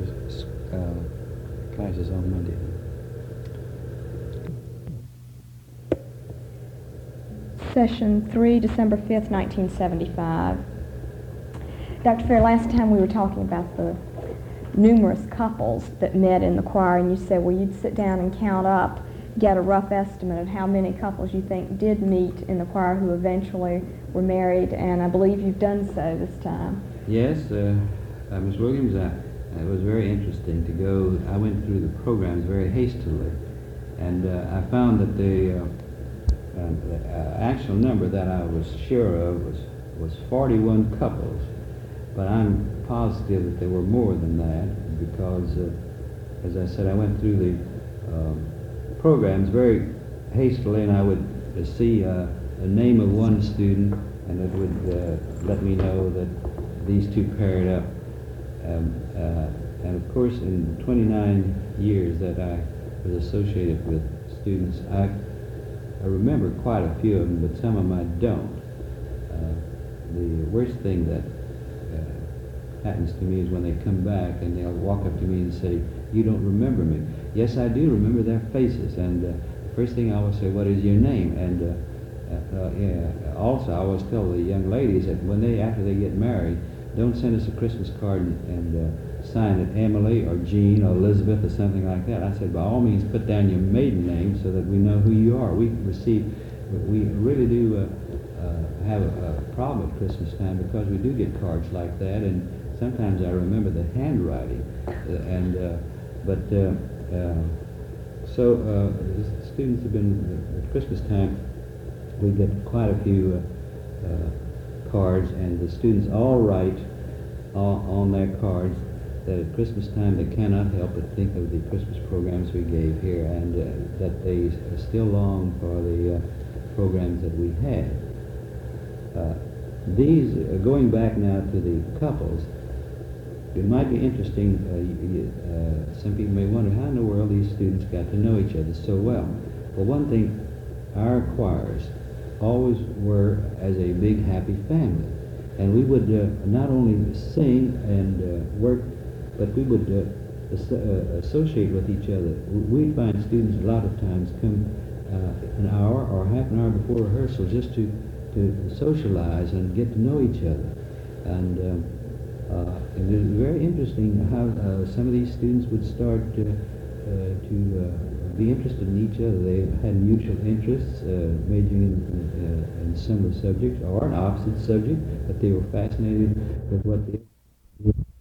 uh, classes on Monday. Session three, December fifth, nineteen seventy-five. Doctor Fair, last time we were talking about the numerous couples that met in the choir, and you said, well, you'd sit down and count up, get a rough estimate of how many couples you think did meet in the choir who eventually were married, and I believe you've done so this time. Yes, uh, uh, Miss Williams, I, it was very interesting to go. I went through the programs very hastily, and uh, I found that the, uh, uh, the uh, actual number that I was sure of was, was forty-one couples, but I'm positive that there were more than that because, uh, as I said, I went through the um, programs very hastily, and I would uh, see uh, the name of one student, and it would uh, let me know that these two paired up. Um, uh, and of course, in twenty-nine years that I was associated with students, I, I remember quite a few of them, but some of them I don't. Uh, the worst thing that uh, happens to me is when they come back and they'll walk up to me and say, "You don't remember me." Yes, I do remember their faces. And uh, the first thing I always say, "What is your name?" And uh, uh, uh, yeah, also, I always tell the young ladies that when they, after they get married, don't send us a Christmas card and, and uh, sign it Emily or Jean or Elizabeth or something like that. I said, by all means, put down your maiden name so that we know who you are. We receive, we really do uh, uh, have a, a problem at Christmas time because we do get cards like that, and sometimes I remember the handwriting. Uh, and uh, but uh, uh, so uh, the students have been uh, at Christmas time. We get quite a few uh, uh, cards, and the students all write on, on their cards that at Christmas time they cannot help but think of the Christmas programs we gave here, and uh, that they still long for the uh, programs that we had. Uh, these, uh, going back now to the couples, it might be interesting, uh, you, uh, some people may wonder how in the world these students got to know each other so well. Well, one thing, our choirs always were as a big happy family, and we would uh, not only sing and uh, work, but we would uh, as- uh, associate with each other. We'd find students a lot of times come uh, an hour or half an hour before rehearsal just to, to socialize and get to know each other. And, um, uh, and it was very interesting how uh, some of these students would start uh, uh, to uh, be interested in each other. They had mutual interests, uh, majoring in, uh, in similar subjects or an opposite subject, but they were fascinated with what they